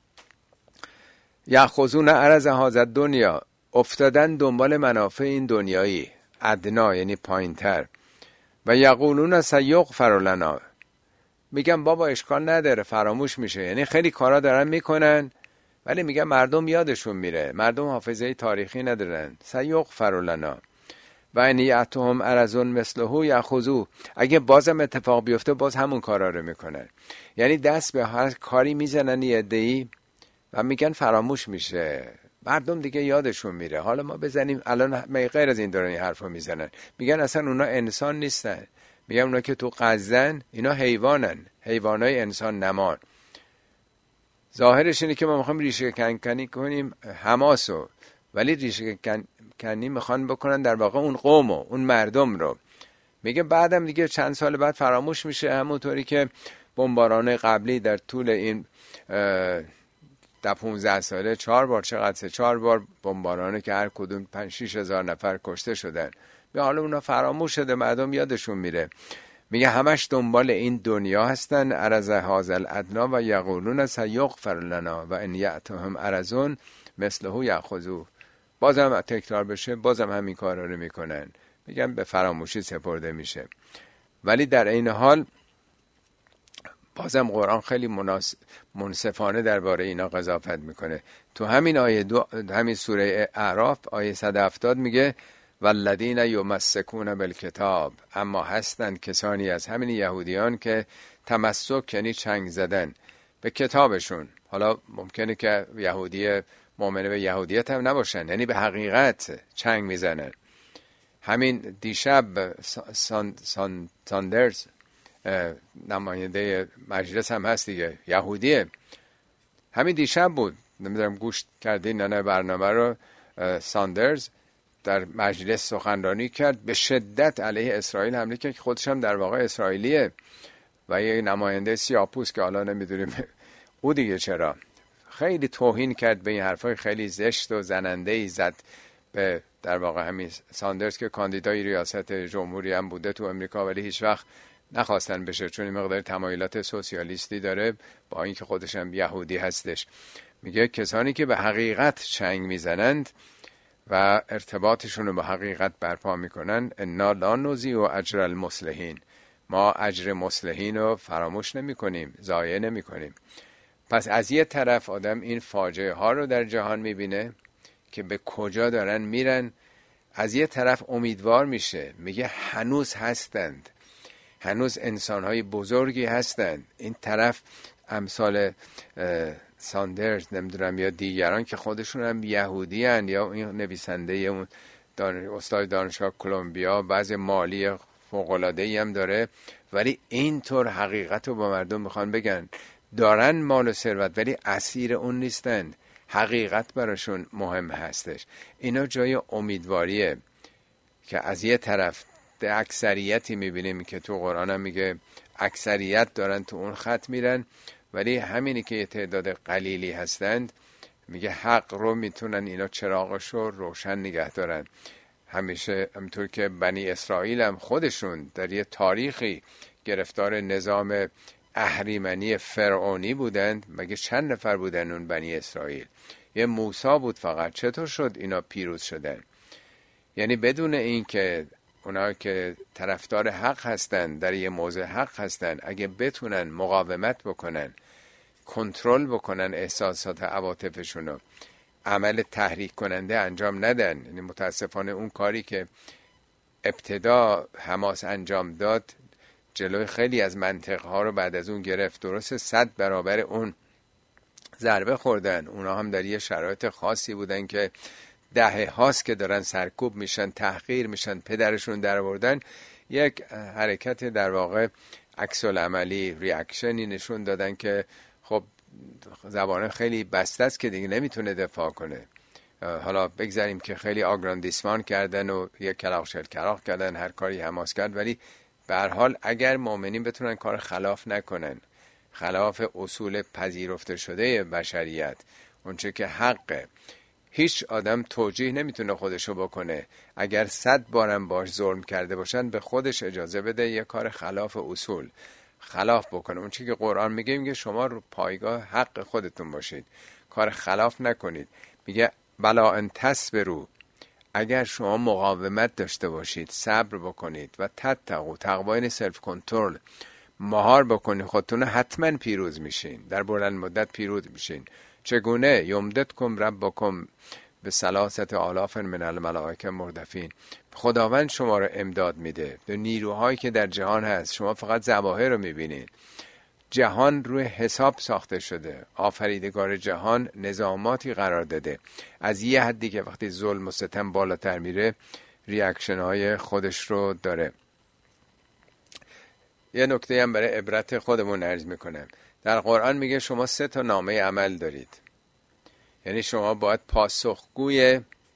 یأخذون عرض هذا دنیا، افتادن دنبال منافع این دنیایی ادنا، یعنی پایین تر. و یقولون سیغفر لنا، میگن بابا اشکال نداره فراموش میشه. یعنی خیلی کارا دارن میکنن ولی میگن مردم یادشون میره، مردم حافظه تاریخی ندارن. سیغفر لنا و ان یأتهم عرض مثله یأخذوه، اگه بازم اتفاق بیفته باز همون کارا رو میکنن. یعنی دست به هر کاری میزنن یه عده‌ای و میگن فراموش میشه، مردم دیگه یادشون میره. حالا ما بزنیم الان غیر از این دارن این حرفو میزنن، میگن اصلا اونا انسان نیستن، میگن اونا که تو غزن اینا حیوانن، حیوانای انسان نمان. ظاهرش اینه که ما میخوایم ریشه کنی کنیم حماسو، ولی ریشه کنی میخوان بکنن در واقع اون قومو، اون مردم رو. میگه بعدم دیگه چند سال بعد فراموش میشه، همونطوری که بمباران قبلی در طول این در پونزده ساله چهار بار، چقدر سه چهار بار بمبارانه که هر کدوم پنج شیش هزار نفر کشته شدن. به حالا اونا فراموش شده، مردم یادشون میره. میگه همش دنبال این دنیا هستن. عرض هذا الادنا و یقولون سیغفر لنا و ان یأتهم عرض مثله یأخذوه. بازم تکرار بشه بازم همین کارا رو میکنن، میگن به فراموشی سپرده میشه. ولی در این حال بازم قرآن خیلی مناس... منصفانه درباره اینا قضاوت میکنه. تو همین آیه دو... همین سوره اعراف آیه صد و هفتاد میگه والذین یمسکون بالکتاب، اما هستند کسانی از همین یهودیان که تمسک یعنی چنگ زدن به کتابشون. حالا ممکنه که یهودی مؤمن به یهودیت هم نباشن، یعنی به حقیقت چنگ میزنن. همین دیشب سان... سان... ساندرز نماینده مجلس هم هست دیگه، یهودیه. همین دیشب بود، نمیدونم گوش کردین نه برنامه رو. ساندرز در مجلس سخنرانی کرد، به شدت علیه اسرائیل حمله کرد که خودش هم در واقع اسرائیلیه و یه نماینده سیاه‌پوست که حالا نمیدونیم او دیگه چرا. خیلی توهین کرد به این حرفای خیلی زشت و زننده‌ای زد به در واقع همین ساندرز که کاندیدای ریاست جمهوری هم بوده تو امریکا ولی هیچ وقت نخواستن بشه، چون این مقدار تمایلات سوسیالیستی داره با اینکه خودش هم یهودی هستش. میگه کسانی که به حقیقت چنگ میزنند و ارتباطشون رو با حقیقت برپا میکنن، انا لا نضیع اجر المصلحین، ما اجر مصلحین رو فراموش نمی کنیم، ضایع نمی کنیم. پس از یه طرف آدم این فاجعه ها رو در جهان میبینه که به کجا دارن میرن، از یه طرف امیدوار میشه، میگه هنوز هستند، هنوز انسانهای بزرگی هستند. این طرف امثال ساندرز نمیدونم یا دیگران که خودشون هم یهودی هن، یا این نویسنده اون دان... استاد دانشگاه کلمبیا بعض مالی فوق‌العاده‌ای هم داره، ولی اینطور حقیقت رو با مردم میخوان بگن. دارن مال و ثروت ولی اسیر اون نیستن، حقیقت براشون مهم هستش. اینا جای امیدواریه که از یه طرف ده اکثریتی میبینیم که تو قرآن هم میگه اکثریت دارن تو اون خط میرن، ولی همینی که یه تعداد قلیلی هستند میگه حق رو میتونن اینا چراغش رو روشن نگه دارن. همیشه همطور که بنی اسرائیل هم خودشون در یه تاریخی گرفتار نظام اهریمنی فرعونی بودند، مگه چند نفر بودن اون بنی اسرائیل؟ یه موسی بود فقط. چطور شد اینا پیروز شدن؟ یعنی بدون این که اونا که طرفدار حق هستن، در یه موضع حق هستن، اگه بتونن مقاومت بکنن، کنترل بکنن احساسات عواطفشون رو، عمل تحریک کننده انجام ندن. یعنی متاسفانه اون کاری که ابتدا حماس انجام داد جلوی خیلی از منطقه رو بعد از اون گرفت. درسته صد برابر اون ضربه خوردن، اونا هم در یه شرایط خاصی بودن که دهه هاست که دارن سرکوب میشن، تحقیر میشن، پدرشون در آوردن، یک حرکت در واقع عکس العملی ریاکشنی نشون دادن که خب زبانه خیلی بسته است که دیگه نمیتونه دفاع کنه. حالا بگذاریم که خیلی آگراندیسمان کردن و یک کلاغ شل کلاغ کردن، هر کاری حماس کرد، ولی به هر حال اگر مؤمنین بتونن کار خلاف نکنن، خلاف اصول پذیرفته شده بشریت، اونچه که حقه، هیچ آدم توجیه نمیتونه خودشو بکنه. اگر صد بارم باش ظلم کرده باشن به خودش اجازه بده یه کار خلاف اصول خلاف بکنه. اون چیزی که قرآن میگه میگه شما رو پایگاه حق خودتون باشید، کار خلاف نکنید. میگه بلا ان تصبروا، اگر شما مقاومت داشته باشید، صبر بکنید، و تتقوا، تقوا یعنی سلف کنترل، مهار بکنید خودتون، حتما پیروز میشین، در بلند مدت پیروز میشین. چگونه؟ یمددکم ربکم به ثلاثه آلاف من الملائکه مردفین، خداوند شما رو امداد میده به نیروهایی که در جهان هست، شما فقط ظواهر رو میبینید. جهان روی حساب ساخته شده، آفریدگار جهان نظاماتی قرار داده، از یه حدی که وقتی ظلم و ستم بالاتر میره ریاکشن های خودش رو داره. یه نکته هم برای عبرت خودمون عرض میکنم. در قرآن میگه شما سه تا نامه عمل دارید، یعنی شما باید پاسخگوی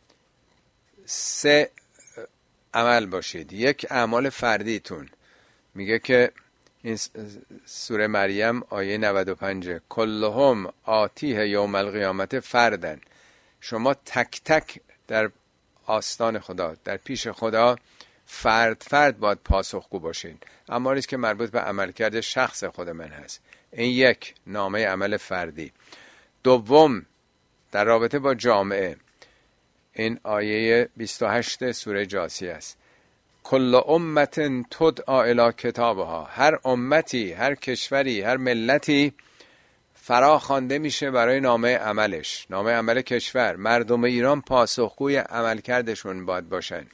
سه عمل باشید. یک، اعمال فردیتون، میگه که این سوره مریم آیه نود و پنج، کلهم آتیه یوم القیامت فردن، شما تک تک در آستان خدا، در پیش خدا فرد فرد باید پاسخگو باشین. اما که مربوط به عملکرد شخص خود من هست. این یک نامه عمل فردی. دوم، در رابطه با جامعه، این آیه بیست و هشت سوره جاثیه است. کل امت تدعا الی کتابها، هر امتی، هر کشوری، هر ملتی فرا خوانده میشه برای نامه عملش، نامه عمل کشور. مردم ایران پاسخگوی عملکردشون باید باشن.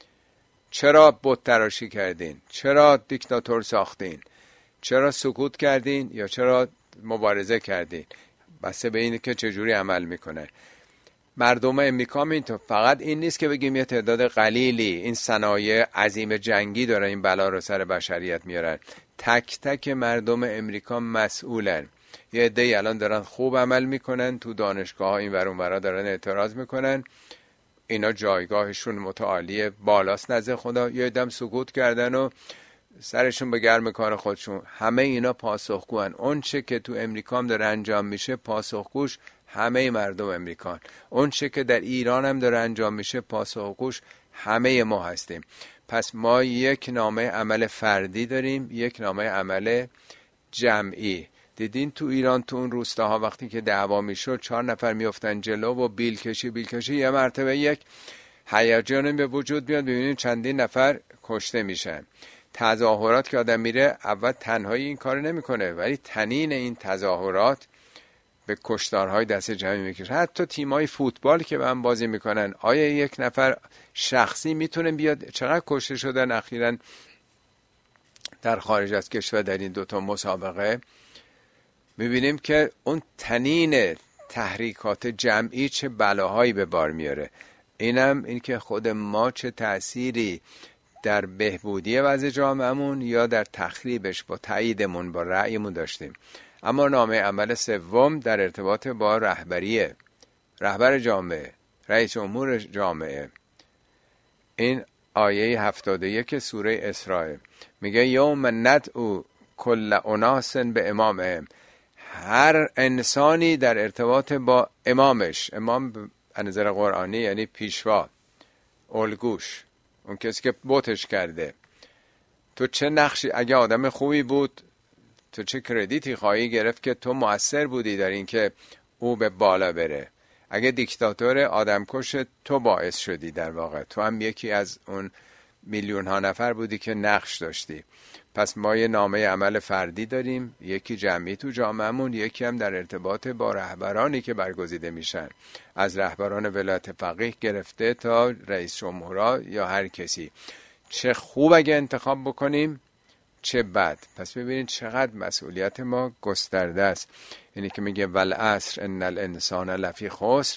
چرا بت تراشی کردین؟ چرا دیکتاتور ساختین؟ چرا سکوت کردین یا چرا مبارزه کردین؟ بسته به اینه که چجوری عمل میکنه. مردم امریکا اینطور، فقط این نیست که بگیم یه تعداد قلیلی این صنایع عظیم جنگی دارن این بلا رو سر بشریت میارن. تک تک مردم امریکا مسئولن. یه عده‌ای الان دارن خوب عمل میکنن، تو دانشگاه ها این ور اون ورا دارن اعتراض میکنن، اینا جایگاهشون متعالی بالاست نزد خدا. یه عده‌ام سکوت کردن و سرشون به گرم کار خودشون. همه اینا پاسخگوان. اون چه که تو امریکا هم داره انجام میشه پاسخگوش همه مردم امریکان. اون چه که در ایران هم داره انجام میشه پاسخگوش همه ما هستیم. پس ما یک نامه عمل فردی داریم، یک نامه عمل جمعی. دیدین تو ایران تو اون روستاها وقتی که دعوا میشد چهار نفر میافتن جلو و بیل کشی بیل کشی، یه مرتبه یک هیجان به وجود بیاد، ببینید چندین نفر کشته میشن. تظاهرات که آدم میره اول تنهایی این کارو نمیکنه، ولی تنین این تظاهرات به کشتارهای دست جمعی میکشه. حتی تیمای فوتبال که به هم بازی میکنن، آیا یک نفر شخصی میتونه بیاد؟ چقدر کشته شدن اخیراً در خارج از کشور در این دوتا مسابقه. میبینیم که اون تنین تحریکات جمعی چه بلاهایی به بار میاره. اینم این که خود ما چه تأثیری در بهبودی وضع جامعهمون یا در تخریبش با تاییدمون، با رأیمون داشتیم. اما نامه عمل سوم در ارتباط با رهبریه، رهبر جامعه، رئیس جمهور جامعه. این آیه هفتاد و یک سوره اسراء میگه یوم ندعو کل اناس به امامهم، هر انسانی در ارتباط با امامش، امام به نظر قرآنی یعنی پیشوا، الگوش، اون کسی که بتش کرده. تو چه نقشی، اگه آدم خوبی بود تو چه کردیتی خواهی گرفت که تو مؤثر بودی در این که او به بالا بره. اگه دیکتاتور آدمکش، تو باعث شدی، در واقع تو هم یکی از اون میلیون ها نفر بودی که نقش داشتی. پس ما یه نامه عمل فردی داریم، یکی جمعی تو جامعهمون، یکی هم در ارتباط با رهبرانی که برگزیده میشن، از رهبران ولایت فقیه گرفته تا رئیس جمهورا یا هر کسی. چه خوب اگه انتخاب بکنیم، چه بد. پس ببینید چقدر مسئولیت ما گسترده است. یعنی که میگه والعصر ان الانسان لفی خسر،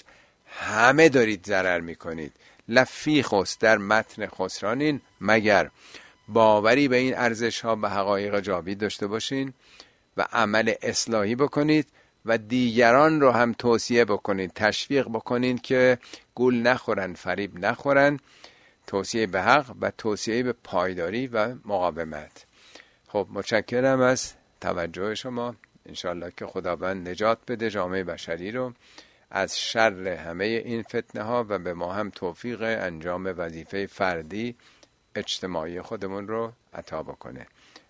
همه دارید ضرر میکنید. لفی خس در متن خسرانین مگر باوری به این ارزش ها و حقایق جاوید داشته باشین و عمل اصلاحی بکنید و دیگران رو هم توصیه بکنید، تشویق بکنید که گول نخورن، فریب نخورن. توصیه به حق و توصیه به پایداری و مقاومت. خب متشکرم از توجه شما. انشالله که خداوند نجات بده جامعه بشری رو از شر همه این فتنه ها و به ما هم توفیق انجام وظیفه فردی اجتماعی خودمون رو عطا بکنه.